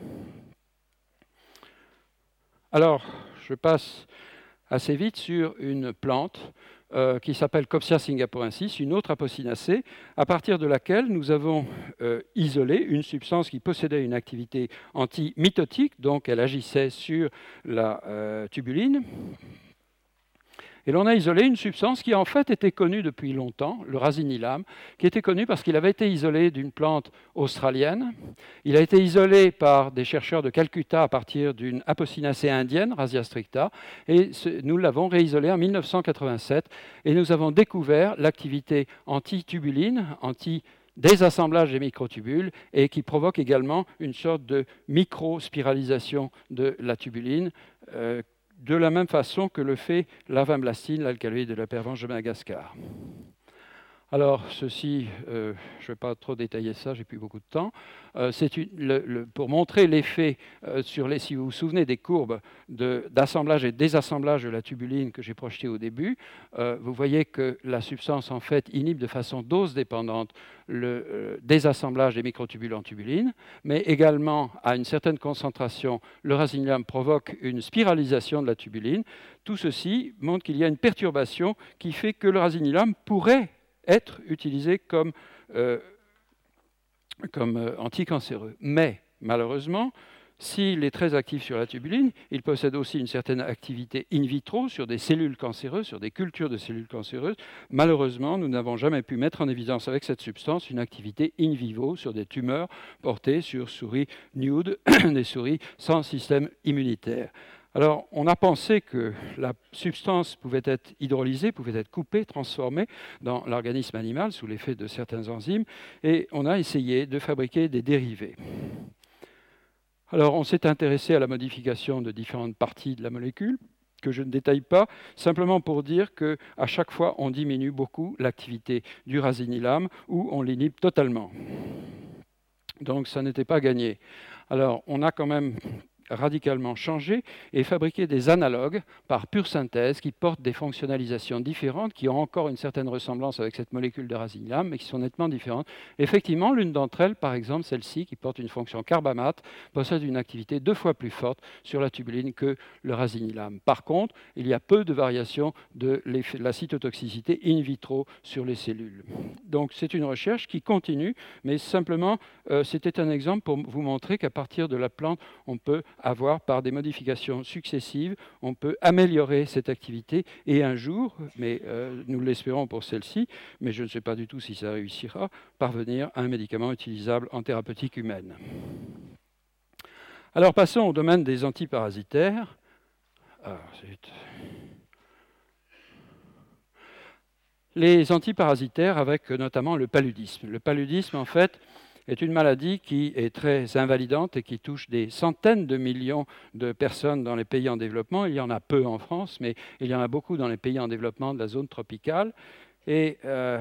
Alors, je passe assez vite sur une plante qui s'appelle Copsia singaporensis, une autre apocinacée, à partir de laquelle nous avons isolé une substance qui possédait une activité antimitotique, donc elle agissait sur la tubuline. Et l'on a isolé une substance qui en fait était connue depuis longtemps, le rasinylam, qui était connu parce qu'il avait été isolé d'une plante australienne. Il a été isolé par des chercheurs de Calcutta à partir d'une apocinacée indienne, Rasia stricta, et nous l'avons réisolé en 1987, et nous avons découvert l'activité anti-tubuline, désassemblage des microtubules et qui provoque également une sorte de microspiralisation de la tubuline, de la même façon que le fait l'avablastine, l'alcaloïde de la pervenche de Madagascar. Alors, ceci, je ne vais pas trop détailler ça, j'ai plus beaucoup de temps. C'est pour montrer l'effet si vous vous souvenez des courbes d'assemblage et désassemblage de la tubuline que j'ai projetées au début, vous voyez que la substance, en fait, inhibe de façon dose-dépendante le désassemblage des microtubules en tubuline, mais également, à une certaine concentration, le rasinylam provoque une spiralisation de la tubuline. Tout ceci montre qu'il y a une perturbation qui fait que le rasinylam pourrait être utilisé comme anticancéreux. Mais, malheureusement, s'il est très actif sur la tubuline, il possède aussi une certaine activité in vitro sur des cellules cancéreuses, sur des cultures de cellules cancéreuses. Malheureusement, nous n'avons jamais pu mettre en évidence avec cette substance une activité in vivo sur des tumeurs portées sur souris nude, des souris sans système immunitaire. Alors, on a pensé que la substance pouvait être hydrolysée, pouvait être coupée, transformée dans l'organisme animal sous l'effet de certaines enzymes, et on a essayé de fabriquer des dérivés. Alors, on s'est intéressé à la modification de différentes parties de la molécule, que je ne détaille pas, simplement pour dire qu'à chaque fois, on diminue beaucoup l'activité du rasinylam ou on l'inhibe totalement. Donc, ça n'était pas gagné. Alors, on a quand même radicalement changé et fabriquer des analogues par pure synthèse qui portent des fonctionnalisations différentes, qui ont encore une certaine ressemblance avec cette molécule de rasinylam, mais qui sont nettement différentes. Effectivement, l'une d'entre elles, par exemple celle-ci, qui porte une fonction carbamate, possède une activité 2 fois plus forte sur la tubuline que le rasinylam. Par contre, il y a peu de variations de la cytotoxicité in vitro sur les cellules. Donc c'est une recherche qui continue, mais simplement, c'était un exemple pour vous montrer qu'à partir de la plante, on peut avoir, par des modifications successives, on peut améliorer cette activité et un jour, mais nous l'espérons pour celle-ci, mais je ne sais pas du tout si ça réussira, parvenir à un médicament utilisable en thérapeutique humaine. Alors passons au domaine des antiparasitaires. Les antiparasitaires avec notamment le paludisme. Le paludisme, en fait, est une maladie qui est très invalidante et qui touche des centaines de millions de personnes dans les pays en développement. Il y en a peu en France, mais il y en a beaucoup dans les pays en développement de la zone tropicale. Et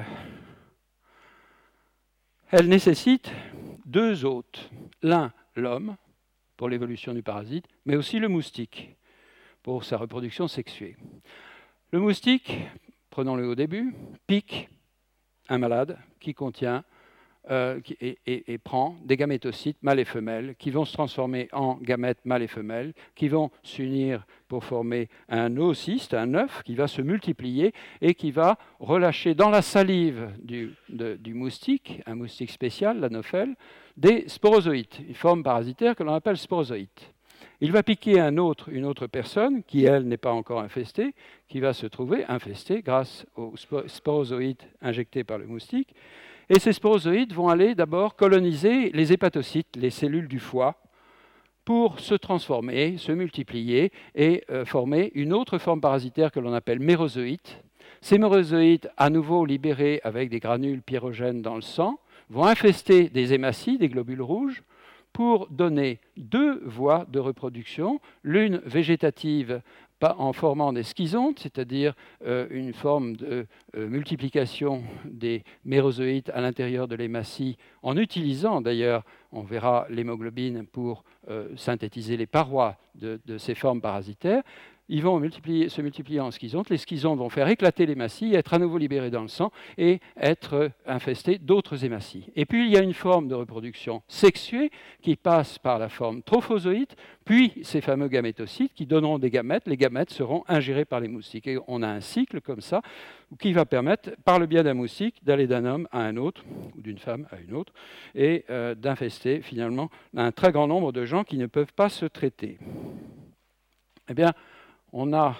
elle nécessite deux hôtes. L'un, l'homme, pour l'évolution du parasite, mais aussi le moustique, pour sa reproduction sexuée. Le moustique, prenons-le au début, pique un malade qui contient et prend des gamétocytes mâles et femelles qui vont se transformer en gamètes mâles et femelles, qui vont s'unir pour former un oocyste, un œuf qui va se multiplier et qui va relâcher dans la salive du moustique, un moustique spécial, l'anophèle, des sporozoïtes, une forme parasitaire que l'on appelle sporozoïte. Il va piquer une autre personne qui, elle, n'est pas encore infestée, qui va se trouver infestée grâce aux sporozoïtes injectés par le moustique. Et ces sporozoïtes vont aller d'abord coloniser les hépatocytes, les cellules du foie, pour se transformer, se multiplier et former une autre forme parasitaire que l'on appelle mérozoïte. Ces mérozoïtes, à nouveau libérés avec des granules pyrogènes dans le sang, vont infester des hématies, des globules rouges, pour donner deux voies de reproduction, l'une végétative en formant des schizontes, c'est-à-dire une forme de multiplication des mérozoïtes à l'intérieur de l'hématie, en utilisant d'ailleurs, on verra, l'hémoglobine pour synthétiser les parois de ces formes parasitaires. Ils vont se multiplier en schizontes. Les schizontes vont faire éclater l'hématie, être à nouveau libérées dans le sang et être infestées d'autres hématies. Et puis, il y a une forme de reproduction sexuée qui passe par la forme trophozoïte, puis ces fameux gamétocytes qui donneront des gamètes. Les gamètes seront ingérées par les moustiques. Et on a un cycle comme ça qui va permettre, par le biais d'un moustique, d'aller d'un homme à un autre, ou d'une femme à une autre, et d'infester finalement un très grand nombre de gens qui ne peuvent pas se traiter. Eh bien, on a...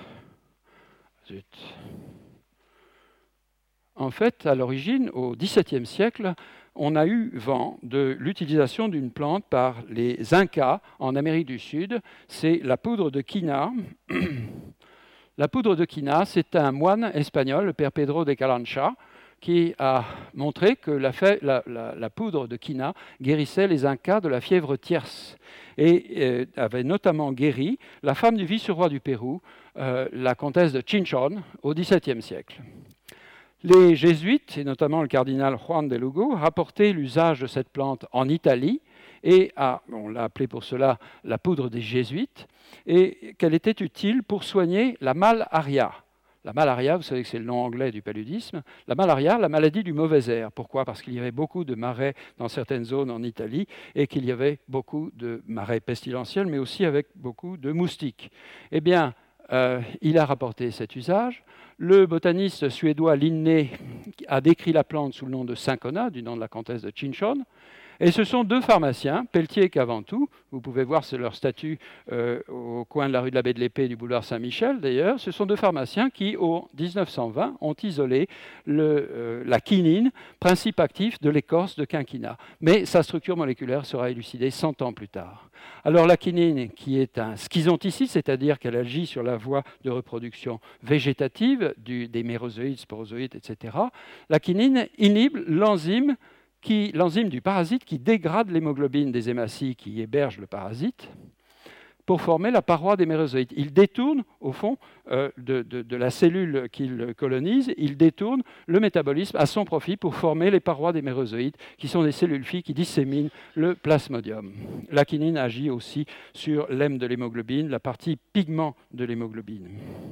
En fait, à l'origine, au XVIIe siècle, on a eu vent de l'utilisation d'une plante par les Incas en Amérique du Sud. C'est la poudre de quina. La poudre de quina, c'est un moine espagnol, le père Pedro de Calancha, qui a montré que la poudre de quina guérissait les Incas de la fièvre tierce et avait notamment guéri la femme du vice-roi du Pérou, la comtesse de Chinchón, au XVIIe siècle. Les jésuites, et notamment le cardinal Juan de Lugo, rapportaient l'usage de cette plante en Italie, et on l'a appelée pour cela la poudre des jésuites, et qu'elle était utile pour soigner la malaria. La malaria, vous savez que c'est le nom anglais du paludisme. La malaria, la maladie du mauvais air. Pourquoi ? Parce qu'il y avait beaucoup de marais dans certaines zones en Italie et qu'il y avait beaucoup de marais pestilentiels, mais aussi avec beaucoup de moustiques. Eh bien, il a rapporté cet usage. Le botaniste suédois Linné a décrit la plante sous le nom de cinchona, du nom de la comtesse de Chinchón. Et ce sont deux pharmaciens, Pelletier et Caventou, vous pouvez voir c'est leur statue au coin de la rue de la Baie de l'Épée du boulevard Saint-Michel d'ailleurs, ce sont deux pharmaciens qui, en 1920, ont isolé la quinine, principe actif de l'écorce de quinquina. Mais sa structure moléculaire sera élucidée 100 ans plus tard. Alors la quinine, qui est un schizonticide, c'est-à-dire qu'elle agit sur la voie de reproduction végétative des mérozoïdes, sporozoïdes, etc., la quinine inhibe l'enzyme du parasite qui dégrade l'hémoglobine des hématies qui hébergent le parasite pour former la paroi des mérozoïtes. Il détourne, au fond, de la cellule qu'il colonise, il détourne le métabolisme à son profit pour former les parois des mérozoïtes, qui sont des cellules filles qui disséminent le plasmodium. La quinine agit aussi sur l'hème de l'hémoglobine, la partie pigment de l'hémoglobine.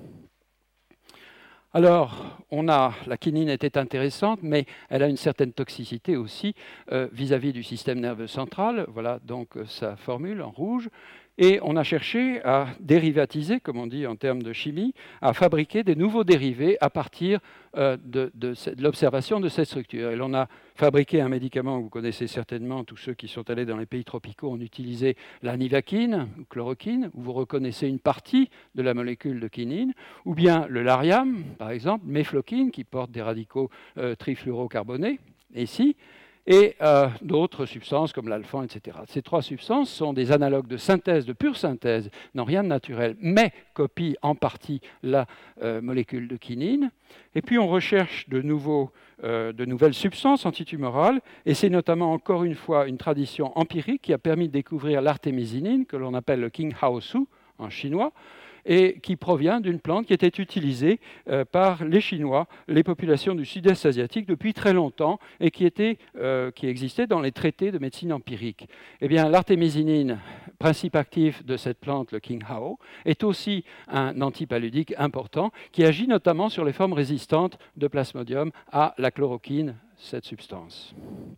Alors, la quinine était intéressante, mais elle a une certaine toxicité aussi vis-à-vis du système nerveux central. Voilà donc sa formule en rouge, Et on a cherché à dérivatiser, comme on dit en termes de chimie, à fabriquer des nouveaux dérivés à partir de l'observation de cette structure. Et l'on a fabriqué un médicament que vous connaissez certainement, tous ceux qui sont allés dans les pays tropicaux ont utilisé la nivaquine, ou chloroquine, où vous reconnaissez une partie de la molécule de quinine, ou bien le lariam, par exemple, mefloquine, qui porte des radicaux trifluorocarbonés, ici, et d'autres substances comme l'alphan, etc. Ces trois substances sont des analogues de synthèse, de pure synthèse, n'ont rien de naturel, mais copient en partie la molécule de quinine. Et puis on recherche de nouvelles substances antitumorales, et c'est notamment encore une fois une tradition empirique qui a permis de découvrir l'artémisinine, que l'on appelle le Qinghaosu en chinois, et qui provient d'une plante qui était utilisée par les Chinois, les populations du sud-est asiatique depuis très longtemps et qui existait dans les traités de médecine empirique. Eh bien, l'artémisinine, principe actif de cette plante, le Qinghao, est aussi un antipaludique important qui agit notamment sur les formes résistantes de Plasmodium à la chloroquine, cette substance.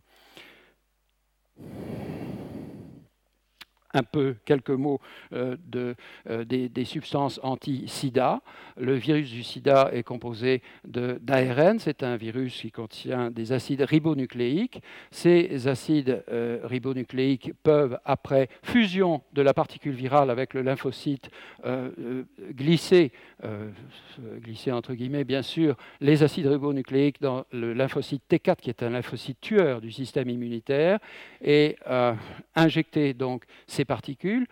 Quelques mots des substances anti-sida. Le virus du sida est composé d'ARN. C'est un virus qui contient des acides ribonucléiques. Ces acides ribonucléiques peuvent, après fusion de la particule virale avec le lymphocyte, glisser entre guillemets, bien sûr, les acides ribonucléiques dans le lymphocyte T4, qui est un lymphocyte tueur du système immunitaire, et injecter donc ces particules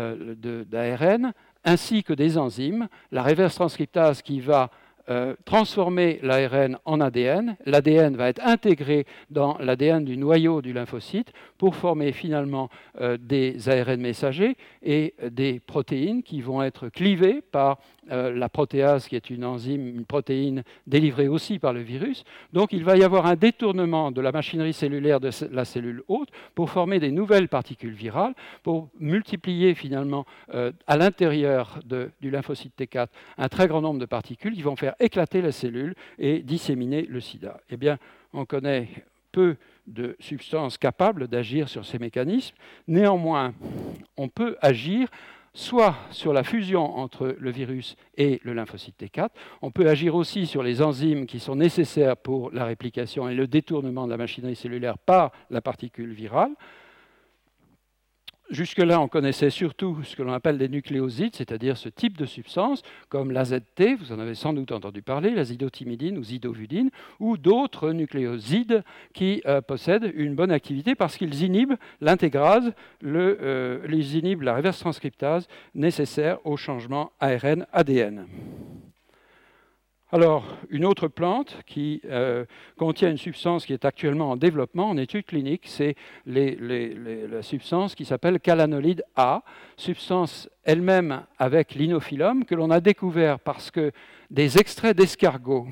d'ARN, ainsi que des enzymes, la reverse transcriptase qui va transformer l'ARN en ADN. L'ADN va être intégré dans l'ADN du noyau du lymphocyte pour former finalement des ARN messagers et des protéines qui vont être clivées par la protéase, qui est une enzyme, une protéine délivrée aussi par le virus. Donc il va y avoir un détournement de la machinerie cellulaire de la cellule hôte pour former des nouvelles particules virales, pour multiplier finalement à l'intérieur du lymphocyte T4 un très grand nombre de particules qui vont faire éclater la cellule et disséminer le sida. Eh bien, on connaît peu de substances capables d'agir sur ces mécanismes. Néanmoins, on peut agir soit sur la fusion entre le virus et le lymphocyte T4, on peut agir aussi sur les enzymes qui sont nécessaires pour la réplication et le détournement de la machinerie cellulaire par la particule virale. Jusque-là, on connaissait surtout ce que l'on appelle des nucléosides, c'est-à-dire ce type de substance, comme l'AZT, vous en avez sans doute entendu parler, l'azidotymidine ou zidovudine, ou d'autres nucléosides qui possèdent une bonne activité parce qu'ils inhibent l'intégrase, ils inhibent la reverse transcriptase nécessaire au changement ARN-ADN. Alors, une autre plante qui contient une substance qui est actuellement en développement, en étude clinique, c'est la substance qui s'appelle calanolide A, substance elle-même avec l'inophyllum, que l'on a découvert parce que des extraits d'escargots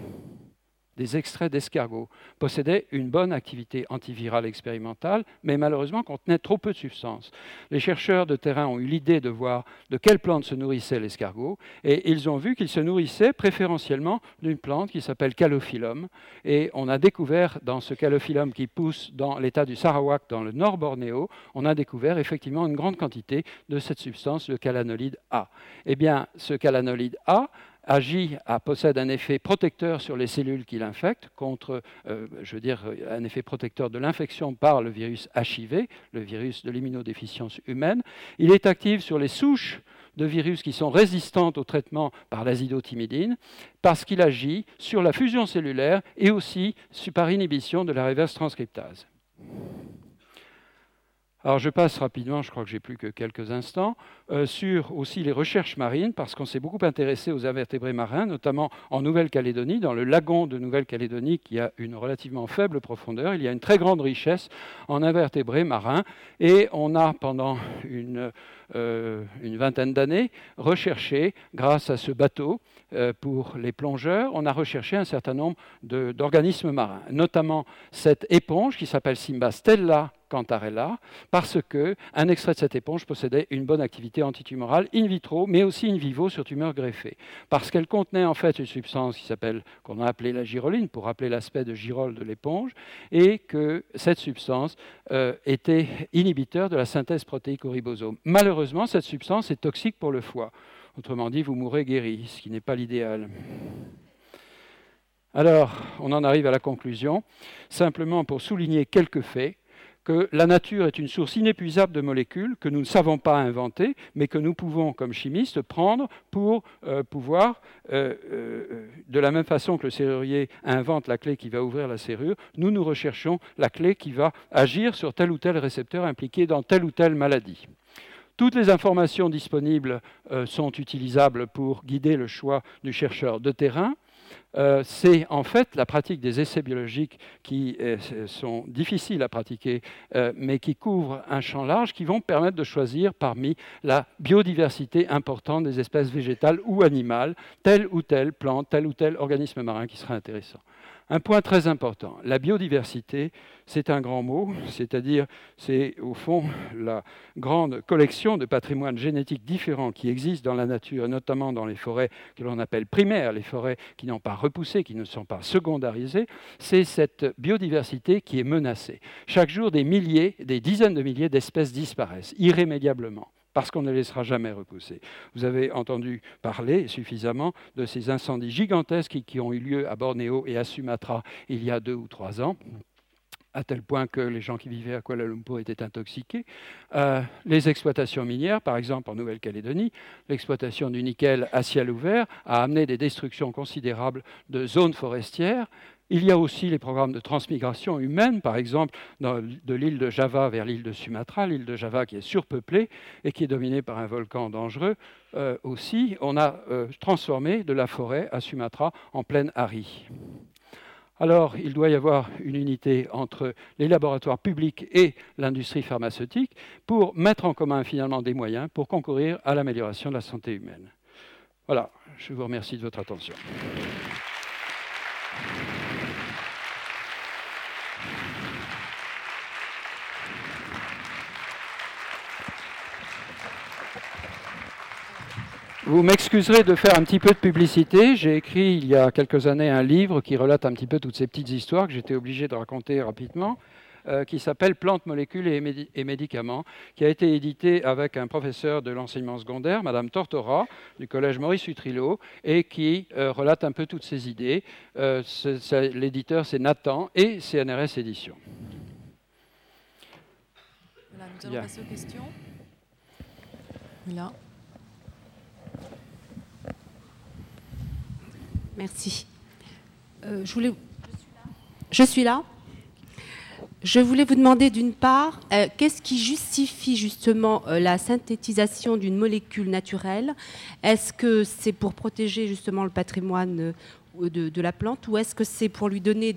possédaient une bonne activité antivirale expérimentale, mais malheureusement contenaient trop peu de substances. Les chercheurs de terrain ont eu l'idée de voir de quelle plante se nourrissait l'escargot, et ils ont vu qu'il se nourrissait préférentiellement d'une plante qui s'appelle Calophyllum, et on a découvert dans ce Calophyllum qui pousse dans l'état du Sarawak, dans le nord Bornéo, on a découvert effectivement une grande quantité de cette substance, le calanolide A. Eh bien, ce calanolide A possède un effet protecteur sur les cellules qui l'infectent, un effet protecteur de l'infection par le virus HIV, le virus de l'immunodéficience humaine. Il est actif sur les souches de virus qui sont résistantes au traitement par l'azidotymidine, parce qu'il agit sur la fusion cellulaire et aussi par inhibition de la reverse transcriptase. Alors je passe rapidement, je crois que j'ai plus que quelques instants, sur aussi les recherches marines, parce qu'on s'est beaucoup intéressé aux invertébrés marins, notamment en Nouvelle-Calédonie, dans le lagon de Nouvelle-Calédonie qui a une relativement faible profondeur. Il y a une très grande richesse en invertébrés marins, et on a pendant une vingtaine d'années recherché, grâce à ce bateau, pour les plongeurs, on a recherché un certain nombre d'organismes marins, notamment cette éponge qui s'appelle Simba stella Cantarella, parce qu'un extrait de cette éponge possédait une bonne activité antitumorale in vitro, mais aussi in vivo sur tumeurs greffées. Parce qu'elle contenait en fait une substance qu'on a appelée la gyroline, pour rappeler l'aspect de gyrole de l'éponge, et que cette substance était inhibiteur de la synthèse protéique au ribosome. Malheureusement, cette substance est toxique pour le foie. Autrement dit, vous mourrez guéri, ce qui n'est pas l'idéal. Alors, on en arrive à la conclusion, simplement pour souligner quelques faits, que la nature est une source inépuisable de molécules que nous ne savons pas inventer, mais que nous pouvons, comme chimistes, prendre pour pouvoir, de la même façon que le serrurier invente la clé qui va ouvrir la serrure, nous recherchons la clé qui va agir sur tel ou tel récepteur impliqué dans telle ou telle maladie. Toutes les informations disponibles sont utilisables pour guider le choix du chercheur de terrain. C'est en fait la pratique des essais biologiques qui sont difficiles à pratiquer, mais qui couvrent un champ large, qui vont permettre de choisir parmi la biodiversité importante des espèces végétales ou animales, telle ou telle plante, tel ou tel organisme marin qui sera intéressant. Un point très important, la biodiversité, c'est un grand mot, c'est-à-dire c'est au fond la grande collection de patrimoines génétiques différents qui existent dans la nature, notamment dans les forêts que l'on appelle primaires, les forêts qui n'ont pas repoussé, qui ne sont pas secondarisées. C'est cette biodiversité qui est menacée. Chaque jour, des milliers, des dizaines de milliers d'espèces disparaissent irrémédiablement, parce qu'on ne les laissera jamais repousser. Vous avez entendu parler suffisamment de ces incendies gigantesques qui ont eu lieu à Bornéo et à Sumatra il y a 2 ou 3 ans, à tel point que les gens qui vivaient à Kuala Lumpur étaient intoxiqués. Les exploitations minières, par exemple en Nouvelle-Calédonie, l'exploitation du nickel à ciel ouvert a amené des destructions considérables de zones forestières. Il y a aussi les programmes de transmigration humaine, par exemple de l'île de Java vers l'île de Sumatra, l'île de Java qui est surpeuplée et qui est dominée par un volcan dangereux. Aussi, on a transformé de la forêt à Sumatra en plaine aride. Alors, il doit y avoir une unité entre les laboratoires publics et l'industrie pharmaceutique pour mettre en commun finalement des moyens pour concourir à l'amélioration de la santé humaine. Voilà, je vous remercie de votre attention. Vous m'excuserez de faire un petit peu de publicité. J'ai écrit il y a quelques années un livre qui relate un petit peu toutes ces petites histoires que j'étais obligé de raconter rapidement, qui s'appelle « Plantes, molécules et médicaments », qui a été édité avec un professeur de l'enseignement secondaire, Madame Tortora, du collège Maurice Utrillo, et qui relate un peu toutes ces idées. L'éditeur, c'est Nathan et CNRS Éditions. Voilà, nous allons passer aux questions. Là. Merci. Je suis là. Je voulais vous demander d'une part, qu'est-ce qui justifie justement la synthétisation d'une molécule naturelle? Est-ce que c'est pour protéger justement le patrimoine de la plante, ou est-ce que c'est pour lui donner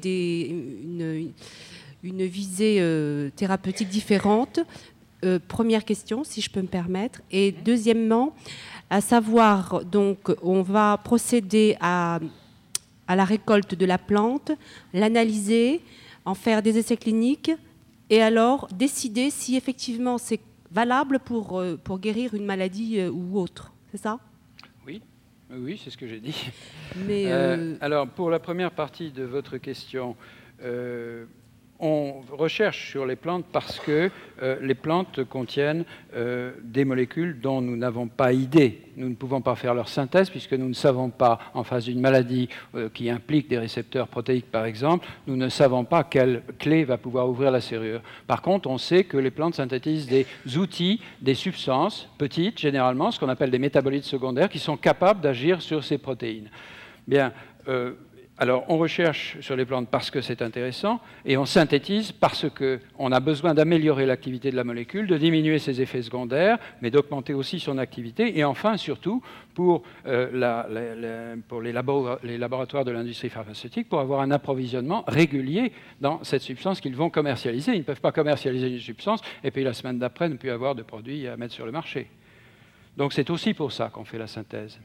une visée thérapeutique différente? Première question, si je peux me permettre. Et deuxièmement, à savoir, donc, on va procéder à la récolte de la plante, l'analyser, en faire des essais cliniques, et alors décider si effectivement c'est valable pour guérir une maladie ou autre. C'est ça? Oui, c'est ce que j'ai dit. Mais alors, pour la première partie de votre question, on recherche sur les plantes parce que les plantes contiennent des molécules dont nous n'avons pas idée. Nous ne pouvons pas faire leur synthèse puisque nous ne savons pas, en face d'une maladie qui implique des récepteurs protéiques par exemple, nous ne savons pas quelle clé va pouvoir ouvrir la serrure. Par contre, on sait que les plantes synthétisent des outils, des substances petites généralement, ce qu'on appelle des métabolites secondaires, qui sont capables d'agir sur ces protéines. Bien. Alors, on recherche sur les plantes parce que c'est intéressant, et on synthétise parce qu'on a besoin d'améliorer l'activité de la molécule, de diminuer ses effets secondaires, mais d'augmenter aussi son activité, et enfin, surtout, pour les laboratoires de l'industrie pharmaceutique, pour avoir un approvisionnement régulier dans cette substance qu'ils vont commercialiser. Ils ne peuvent pas commercialiser une substance, et puis la semaine d'après, ne plus avoir de produits à mettre sur le marché. Donc, c'est aussi pour ça qu'on fait la synthèse,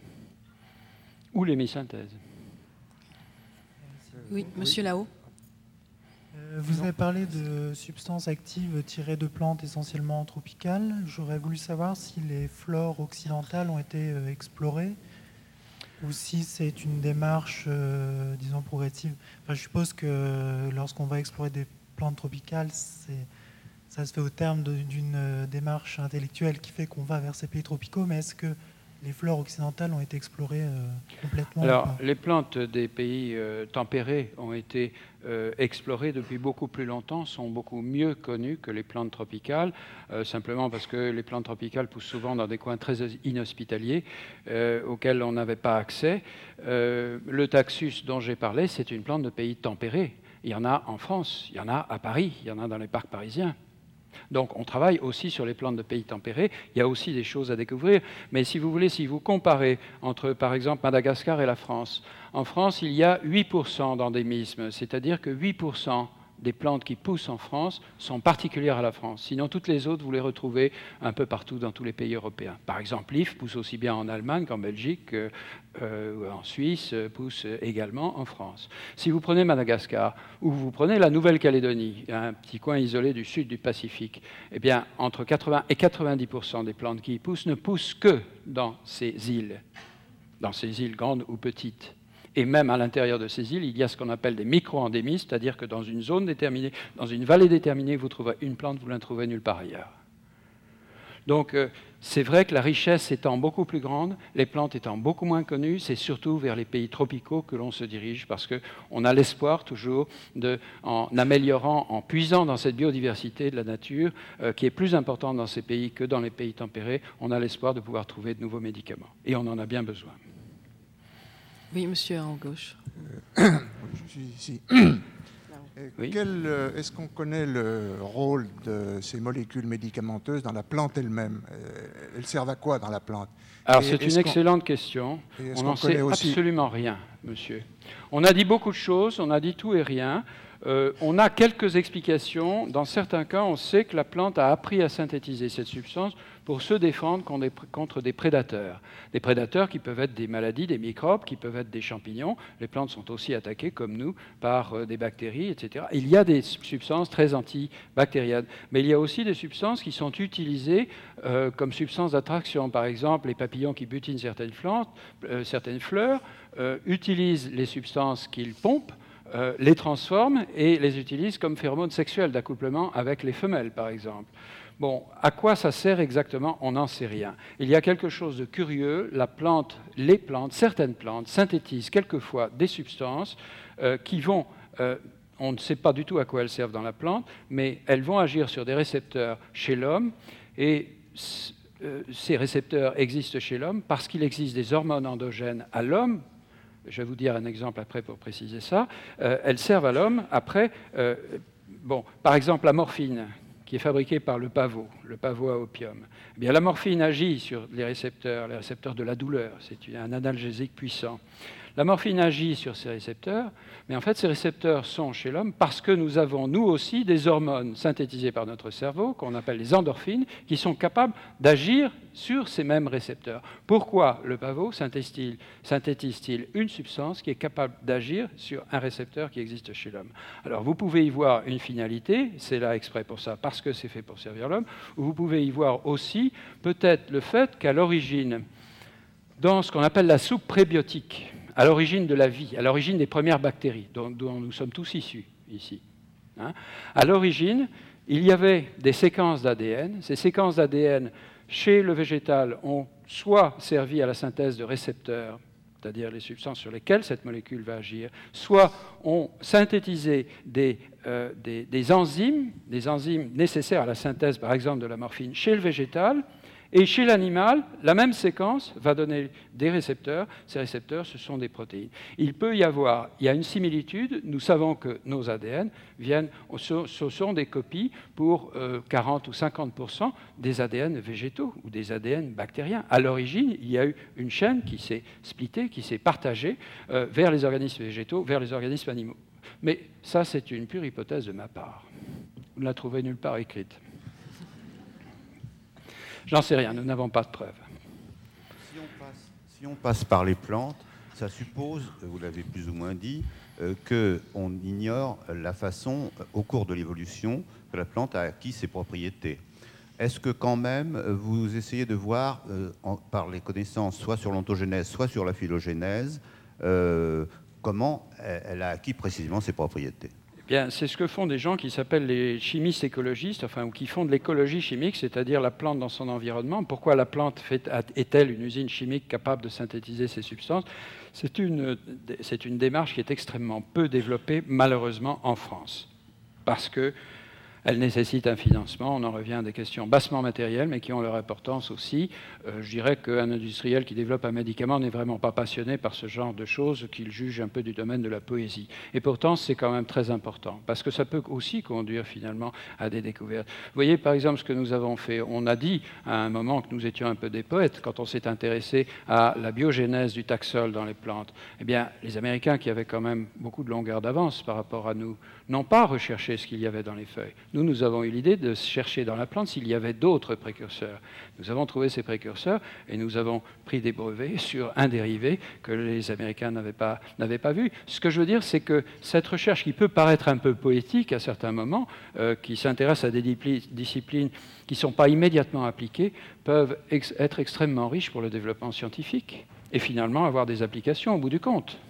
ou l'hémisynthèse. Oui, monsieur là-haut. Vous avez parlé de substances actives tirées de plantes essentiellement tropicales. J'aurais voulu savoir si les flores occidentales ont été explorées ou si c'est une démarche, disons, progressive. Enfin, je suppose que lorsqu'on va explorer des plantes tropicales, ça se fait au terme d'une démarche intellectuelle qui fait qu'on va vers ces pays tropicaux, mais est-ce que les flores occidentales ont été explorées complètement? Alors, les plantes des pays tempérés ont été explorées depuis beaucoup plus longtemps, sont beaucoup mieux connues que les plantes tropicales, simplement parce que les plantes tropicales poussent souvent dans des coins très inhospitaliers auxquels on n'avait pas accès. Le taxus dont j'ai parlé, c'est une plante de pays tempérés. Il y en a en France, il y en a à Paris, il y en a dans les parcs parisiens. Donc on travaille aussi sur les plantes de pays tempérés, il y a aussi des choses à découvrir, mais si vous voulez, si vous comparez entre par exemple Madagascar et la France, en France il y a 8% d'endémisme, c'est-à-dire que 8% des plantes qui poussent en France sont particulières à la France. Sinon, toutes les autres, vous les retrouvez un peu partout dans tous les pays européens. Par exemple, l'if pousse aussi bien en Allemagne qu'en Belgique, en Suisse, pousse également en France. Si vous prenez Madagascar ou vous prenez la Nouvelle-Calédonie, un petit coin isolé du sud du Pacifique, eh bien, entre 80 et 90% des plantes qui y poussent ne poussent que dans ces îles grandes ou petites. Et même à l'intérieur de ces îles, il y a ce qu'on appelle des micro-endémismes, c'est-à-dire que dans une zone déterminée, dans une vallée déterminée, vous trouvez une plante, vous ne la trouvez nulle part ailleurs. Donc c'est vrai que la richesse étant beaucoup plus grande, les plantes étant beaucoup moins connues, c'est surtout vers les pays tropicaux que l'on se dirige, parce qu'on a l'espoir toujours, en améliorant, en puisant dans cette biodiversité de la nature, qui est plus importante dans ces pays que dans les pays tempérés, on a l'espoir de pouvoir trouver de nouveaux médicaments. Et on en a bien besoin. Oui, monsieur, en gauche. Je suis ici. Oui. Est-ce qu'on connaît le rôle de ces molécules médicamenteuses dans la plante elle-même? Elles servent à quoi dans la plante? Alors, c'est une excellente question. On n'en sait absolument rien, monsieur. On a dit beaucoup de choses, on a dit tout et rien. On a quelques explications. Dans certains cas, on sait que la plante a appris à synthétiser cette substance pour se défendre contre des prédateurs. Des prédateurs qui peuvent être des maladies, des microbes, qui peuvent être des champignons. Les plantes sont aussi attaquées, comme nous, par des bactéries, etc. Il y a des substances très antibactériennes. Mais il y a aussi des substances qui sont utilisées comme substances d'attraction. Par exemple, les papillons qui butinent certaines fleurs utilisent les substances qu'ils pompent, les transforment et les utilisent comme phéromones sexuels d'accouplement avec les femelles, par exemple. Bon, à quoi ça sert exactement? On n'en sait rien. Il y a quelque chose de curieux. Certaines plantes synthétisent quelquefois des substances qui vont... on ne sait pas du tout à quoi elles servent dans la plante, mais elles vont agir sur des récepteurs chez l'homme, et ces récepteurs existent chez l'homme parce qu'il existe des hormones endogènes à l'homme. Je vais vous dire un exemple après pour préciser ça. Elles servent à l'homme après... par exemple, la morphine, qui est fabriquée par le pavot à opium. Eh bien, la morphine agit sur les récepteurs de la douleur. C'est un analgésique puissant. La morphine agit sur ces récepteurs, mais en fait, ces récepteurs sont chez l'homme parce que nous avons, nous aussi, des hormones synthétisées par notre cerveau, qu'on appelle les endorphines, qui sont capables d'agir sur ces mêmes récepteurs. Pourquoi le pavot synthétise-t-il une substance qui est capable d'agir sur un récepteur qui existe chez l'homme? Alors, vous pouvez y voir une finalité, c'est là exprès pour ça, parce que c'est fait pour servir l'homme, ou vous pouvez y voir aussi peut-être le fait qu'à l'origine, dans ce qu'on appelle la soupe prébiotique, à l'origine de la vie, à l'origine des premières bactéries, dont nous sommes tous issus ici. À l'origine, il y avait des séquences d'ADN. Ces séquences d'ADN, chez le végétal, ont soit servi à la synthèse de récepteurs, c'est-à-dire les substances sur lesquelles cette molécule va agir, soit ont synthétisé des enzymes nécessaires à la synthèse, par exemple, de la morphine chez le végétal. Et chez l'animal, la même séquence va donner des récepteurs. Ces récepteurs, ce sont des protéines. Il y a une similitude. Nous savons que nos ADN ce sont des copies pour 40 ou 50% des ADN végétaux ou des ADN bactériens. À l'origine, il y a eu une chaîne qui s'est splittée, qui s'est partagée vers les organismes végétaux, vers les organismes animaux. Mais ça, c'est une pure hypothèse de ma part. Vous ne la trouvez nulle part écrite. J'en sais rien, nous n'avons pas de preuves. Si on passe par les plantes, ça suppose, vous l'avez plus ou moins dit, qu'on ignore la façon, au cours de l'évolution, que la plante a acquis ses propriétés. Est-ce que quand même, vous essayez de voir, par les connaissances, soit sur l'ontogénèse, soit sur la phylogénèse, comment elle a acquis précisément ses propriétés? Bien, c'est ce que font des gens qui s'appellent les chimistes écologistes, enfin, ou qui font de l'écologie chimique, c'est-à-dire la plante dans son environnement. Pourquoi la plante est-elle une usine chimique capable de synthétiser ces substances? C'est une démarche qui est extrêmement peu développée, malheureusement, en France. Parce que elle nécessite un financement, on en revient à des questions bassement matérielles, mais qui ont leur importance aussi. Je dirais qu'un industriel qui développe un médicament n'est vraiment pas passionné par ce genre de choses qu'il juge un peu du domaine de la poésie. Et pourtant, c'est quand même très important, parce que ça peut aussi conduire finalement à des découvertes. Vous voyez, par exemple, ce que nous avons fait. On a dit à un moment que nous étions un peu des poètes, quand on s'est intéressé à la biogénèse du taxol dans les plantes. Eh bien, les Américains, qui avaient quand même beaucoup de longueur d'avance par rapport à nous, n'ont pas recherché ce qu'il y avait dans les feuilles. Nous avons eu l'idée de chercher dans la plante s'il y avait d'autres précurseurs. Nous avons trouvé ces précurseurs et nous avons pris des brevets sur un dérivé que les Américains n'avaient pas vu. Ce que je veux dire, c'est que cette recherche qui peut paraître un peu poétique à certains moments, qui s'intéresse à des disciplines qui ne sont pas immédiatement appliquées, peuvent être extrêmement riches pour le développement scientifique et finalement avoir des applications au bout du compte.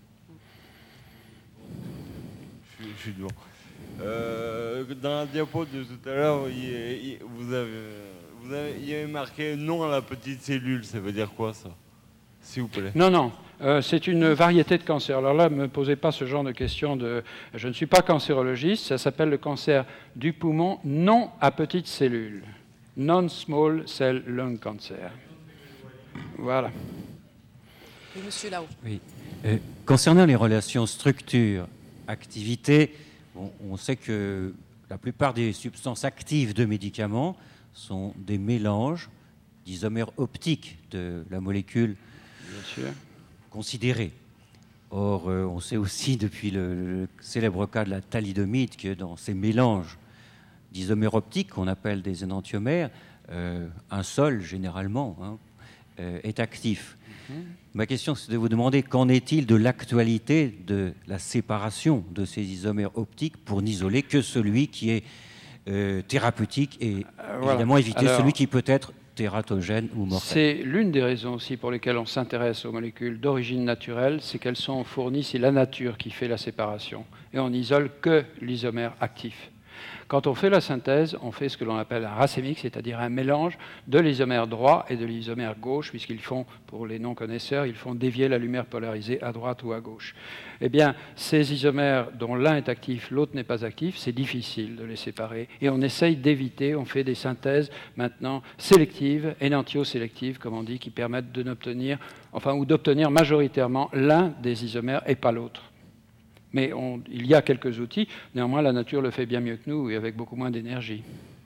Je suis lourd. Dans la diapo de tout à l'heure, il y avait marqué non à la petite cellule. Ça veut dire quoi, ça? S'il vous plaît. Non. C'est une variété de cancers. Alors là, ne me posez pas ce genre de questions. Je ne suis pas cancérologiste. Ça s'appelle le cancer du poumon non à petites cellules. Non-small cell lung cancer. Voilà. Et monsieur là-haut. Oui. Concernant les relations structure-activité, on sait que la plupart des substances actives de médicaments sont des mélanges d'isomères optiques de la molécule considérée. Or, on sait aussi depuis le célèbre cas de la thalidomide que dans ces mélanges d'isomères optiques qu'on appelle des énantiomères, un seul, généralement, est actif. Ma question, c'est de vous demander qu'en est-il de l'actualité de la séparation de ces isomères optiques pour n'isoler que celui qui est thérapeutique et évidemment éviter celui qui peut être tératogène ou mortel. C'est l'une des raisons aussi pour lesquelles on s'intéresse aux molécules d'origine naturelle, c'est qu'elles sont fournies, c'est la nature qui fait la séparation et on n'isole que l'isomère actif. Quand on fait la synthèse, on fait ce que l'on appelle un racémique, c'est-à-dire un mélange de l'isomère droit et de l'isomère gauche, puisqu'ils font, pour les non-connaisseurs, ils font dévier la lumière polarisée à droite ou à gauche. Eh bien, ces isomères dont l'un est actif, l'autre n'est pas actif, c'est difficile de les séparer. Et on essaye d'éviter, on fait des synthèses maintenant sélectives, énantiosélectives, comme on dit, qui permettent d'obtenir majoritairement l'un des isomères et pas l'autre. Mais il y a quelques outils. Néanmoins, la nature le fait bien mieux que nous et avec beaucoup moins d'énergie.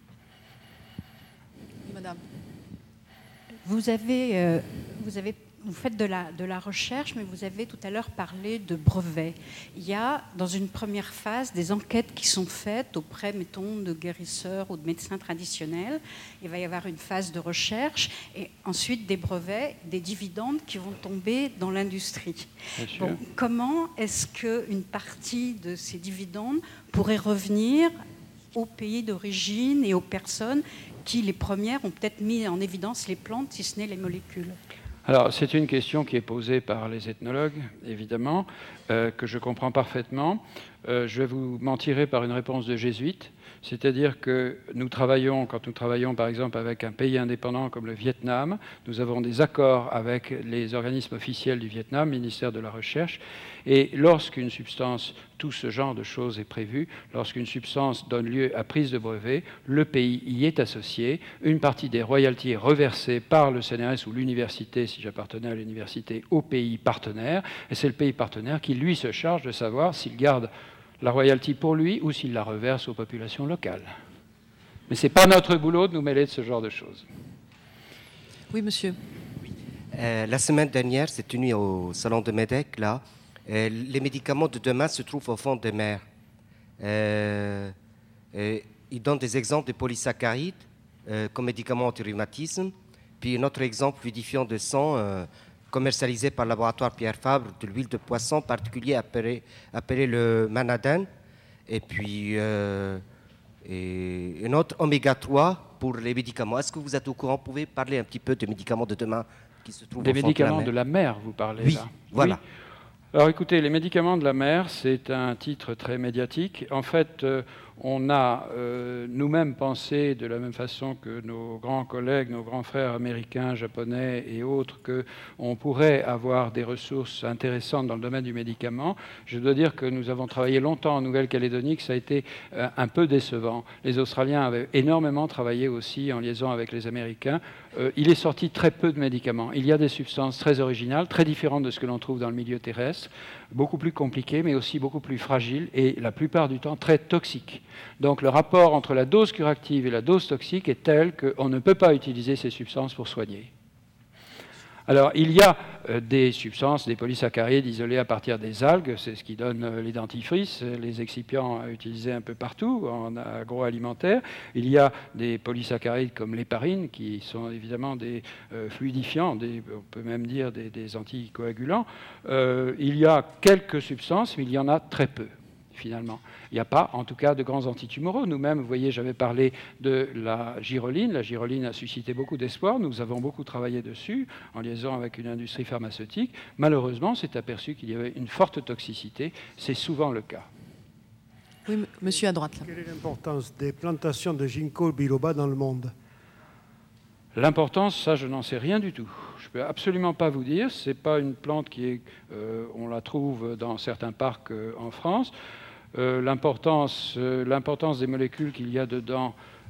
Madame. Vous faites de la recherche, mais vous avez tout à l'heure parlé de brevets. Il y a, dans une première phase, des enquêtes qui sont faites auprès, mettons, de guérisseurs ou de médecins traditionnels. Il va y avoir une phase de recherche et ensuite des brevets, des dividendes qui vont tomber dans l'industrie. Bon, comment est-ce qu'une partie de ces dividendes pourrait revenir aux pays d'origine et aux personnes qui, les premières, ont peut-être mis en évidence les plantes, si ce n'est les molécules? Alors, c'est une question qui est posée par les ethnologues, évidemment, que je comprends parfaitement. Je vais vous m'en tirer par une réponse de jésuite, c'est-à-dire que quand nous travaillons par exemple avec un pays indépendant comme le Vietnam, nous avons des accords avec les organismes officiels du Vietnam, ministère de la Recherche, et lorsqu'une substance, tout ce genre de choses est prévu, lorsqu'une substance donne lieu à prise de brevet, le pays y est associé, une partie des royalties est reversée par le CNRS ou l'université, si j'appartenais à l'université, au pays partenaire, et c'est le pays partenaire qui, lui, se charge de savoir s'il garde la royalty pour lui ou s'il la reverse aux populations locales. Mais ce n'est pas notre boulot de nous mêler de ce genre de choses. Oui, monsieur. La semaine dernière, c'est tenu au salon de MEDEC, là. Les médicaments de demain se trouvent au fond des mers. Il donne des exemples de polysaccharides comme médicaments anti-rhumatisme, puis un autre exemple fluidifiant de sang commercialisée par le laboratoire Pierre Fabre de l'huile de poisson particulier appelée le Manadin, et puis et une autre oméga 3 pour les médicaments. Est-ce que vous êtes au courant? Vous pouvez parler un petit peu des médicaments de demain qui se trouvent Des au fond médicaments de la mer, vous parlez oui, là. Voilà. Oui. Alors écoutez, les médicaments de la mer, c'est un titre très médiatique. En fait, on a nous-mêmes pensé, de la même façon que nos grands collègues, nos grands frères américains, japonais et autres, qu'on pourrait avoir des ressources intéressantes dans le domaine du médicament. Je dois dire que nous avons travaillé longtemps en Nouvelle-Calédonie, que ça a été un peu décevant. Les Australiens avaient énormément travaillé aussi en liaison avec les Américains. Il est sorti très peu de médicaments. Il y a des substances très originales, très différentes de ce que l'on trouve dans le milieu terrestre, beaucoup plus compliquées, mais aussi beaucoup plus fragiles et la plupart du temps très toxiques. Donc le rapport entre la dose curative et la dose toxique est tel qu'on ne peut pas utiliser ces substances pour soigner. Alors, il y a des substances, des polysaccharides isolés à partir des algues, c'est ce qui donne les dentifrices, les excipients utilisés un peu partout en agroalimentaire. Il y a des polysaccharides comme l'héparine, qui sont évidemment des fluidifiants, on peut même dire des anticoagulants. Il y a quelques substances, mais il y en a très peu. Finalement, il n'y a pas, en tout cas, de grands antitumoraux. Nous-mêmes, vous voyez, j'avais parlé de la gyroline. La gyroline a suscité beaucoup d'espoir. Nous avons beaucoup travaillé dessus, en liaison avec une industrie pharmaceutique. Malheureusement, on s'est aperçu qu'il y avait une forte toxicité. C'est souvent le cas. Oui, monsieur à droite. Là. Quelle est l'importance des plantations de ginkgo biloba dans le monde? L'importance, ça, je n'en sais rien du tout. Je ne peux absolument pas vous dire. Ce n'est pas une plante qui est... on la trouve dans certains parcs en France. L'importance des molécules qu'il y a dedans,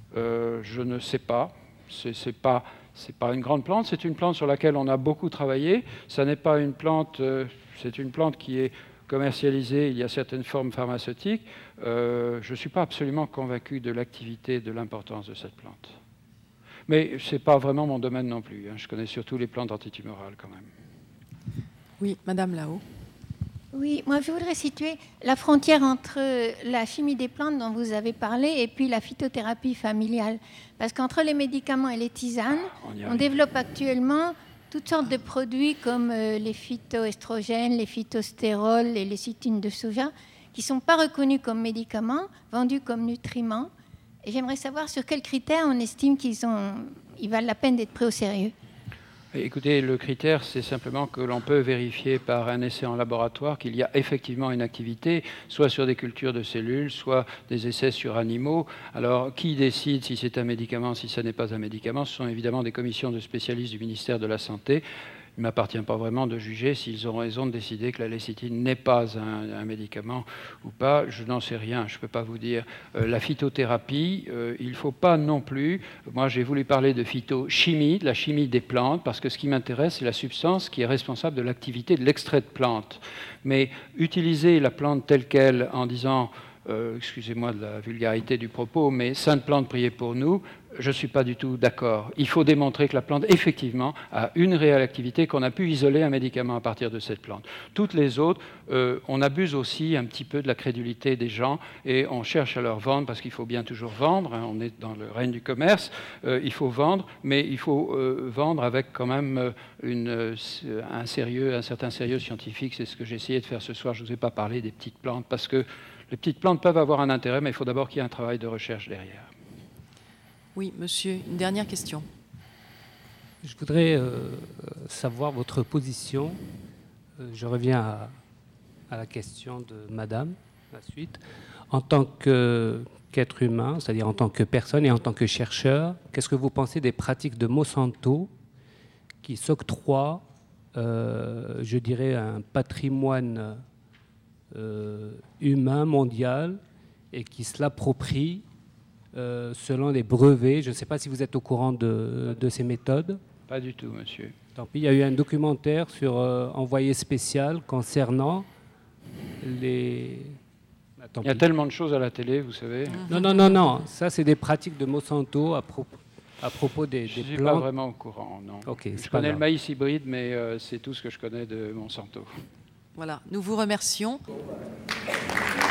je ne sais pas. C'est pas une grande plante. C'est une plante sur laquelle on a beaucoup travaillé. Ça n'est pas une plante... c'est une plante qui est commercialisée. Il y a certaines formes pharmaceutiques. Je ne suis pas absolument convaincu de l'activité, de l'importance de cette plante. Mais ce n'est pas vraiment mon domaine non plus. Je connais surtout les plantes antitumorales quand même. Oui, madame là-haut. Oui, moi je voudrais situer la frontière entre la chimie des plantes dont vous avez parlé et puis la phytothérapie familiale. Parce qu'entre les médicaments et les tisanes, on développe actuellement toutes sortes de produits comme les phytoestrogènes, les phytostérols et les cytines de soja qui ne sont pas reconnus comme médicaments, vendus comme nutriments. Et j'aimerais savoir sur quels critères on estime qu'ils valent la peine d'être pris au sérieux. Écoutez, le critère, c'est simplement que l'on peut vérifier par un essai en laboratoire qu'il y a effectivement une activité, soit sur des cultures de cellules, soit des essais sur animaux. Alors, qui décide si c'est un médicament, si ce n'est pas un médicament? Ce sont évidemment des commissions de spécialistes du ministère de la Santé. Il ne m'appartient pas vraiment de juger s'ils ont raison de décider que la lécithine n'est pas un médicament ou pas. Je n'en sais rien, je ne peux pas vous dire. La phytothérapie, il ne faut pas non plus... Moi, j'ai voulu parler de phytochimie, de la chimie des plantes, parce que ce qui m'intéresse, c'est la substance qui est responsable de l'activité de l'extrait de plante. Mais utiliser la plante telle qu'elle en disant... excusez-moi de la vulgarité du propos, mais sainte plante, priez pour nous, je ne suis pas du tout d'accord. Il faut démontrer que la plante, effectivement, a une réelle activité, qu'on a pu isoler un médicament à partir de cette plante. Toutes les autres, on abuse aussi un petit peu de la crédulité des gens et on cherche à leur vendre, parce qu'il faut bien toujours vendre, hein, on est dans le règne du commerce, il faut vendre, mais il faut vendre avec quand même un certain sérieux scientifique. C'est ce que j'ai essayé de faire ce soir. Je ne vous ai pas parlé des petites plantes, parce que les petites plantes peuvent avoir un intérêt, mais il faut d'abord qu'il y ait un travail de recherche derrière. Oui, monsieur, une dernière question. Je voudrais savoir votre position. Je reviens à la question de madame, la suite. En tant qu'être humain, c'est-à-dire en tant que personne et en tant que chercheur, qu'est-ce que vous pensez des pratiques de Monsanto qui s'octroient, je dirais, un patrimoine humain mondial et qui se l'approprient selon les brevets? Je ne sais pas si vous êtes au courant de ces méthodes. Pas du tout, monsieur. Tant pis, il y a eu un documentaire sur Envoyé spécial concernant les... Il y a tellement de choses à la télé, vous savez. Non. Ça, c'est des pratiques de Monsanto à propos des plantes. Je ne suis pas vraiment au courant, non. Okay, je connais le maïs hybride, mais c'est tout ce que je connais de Monsanto. Voilà, nous vous remercions.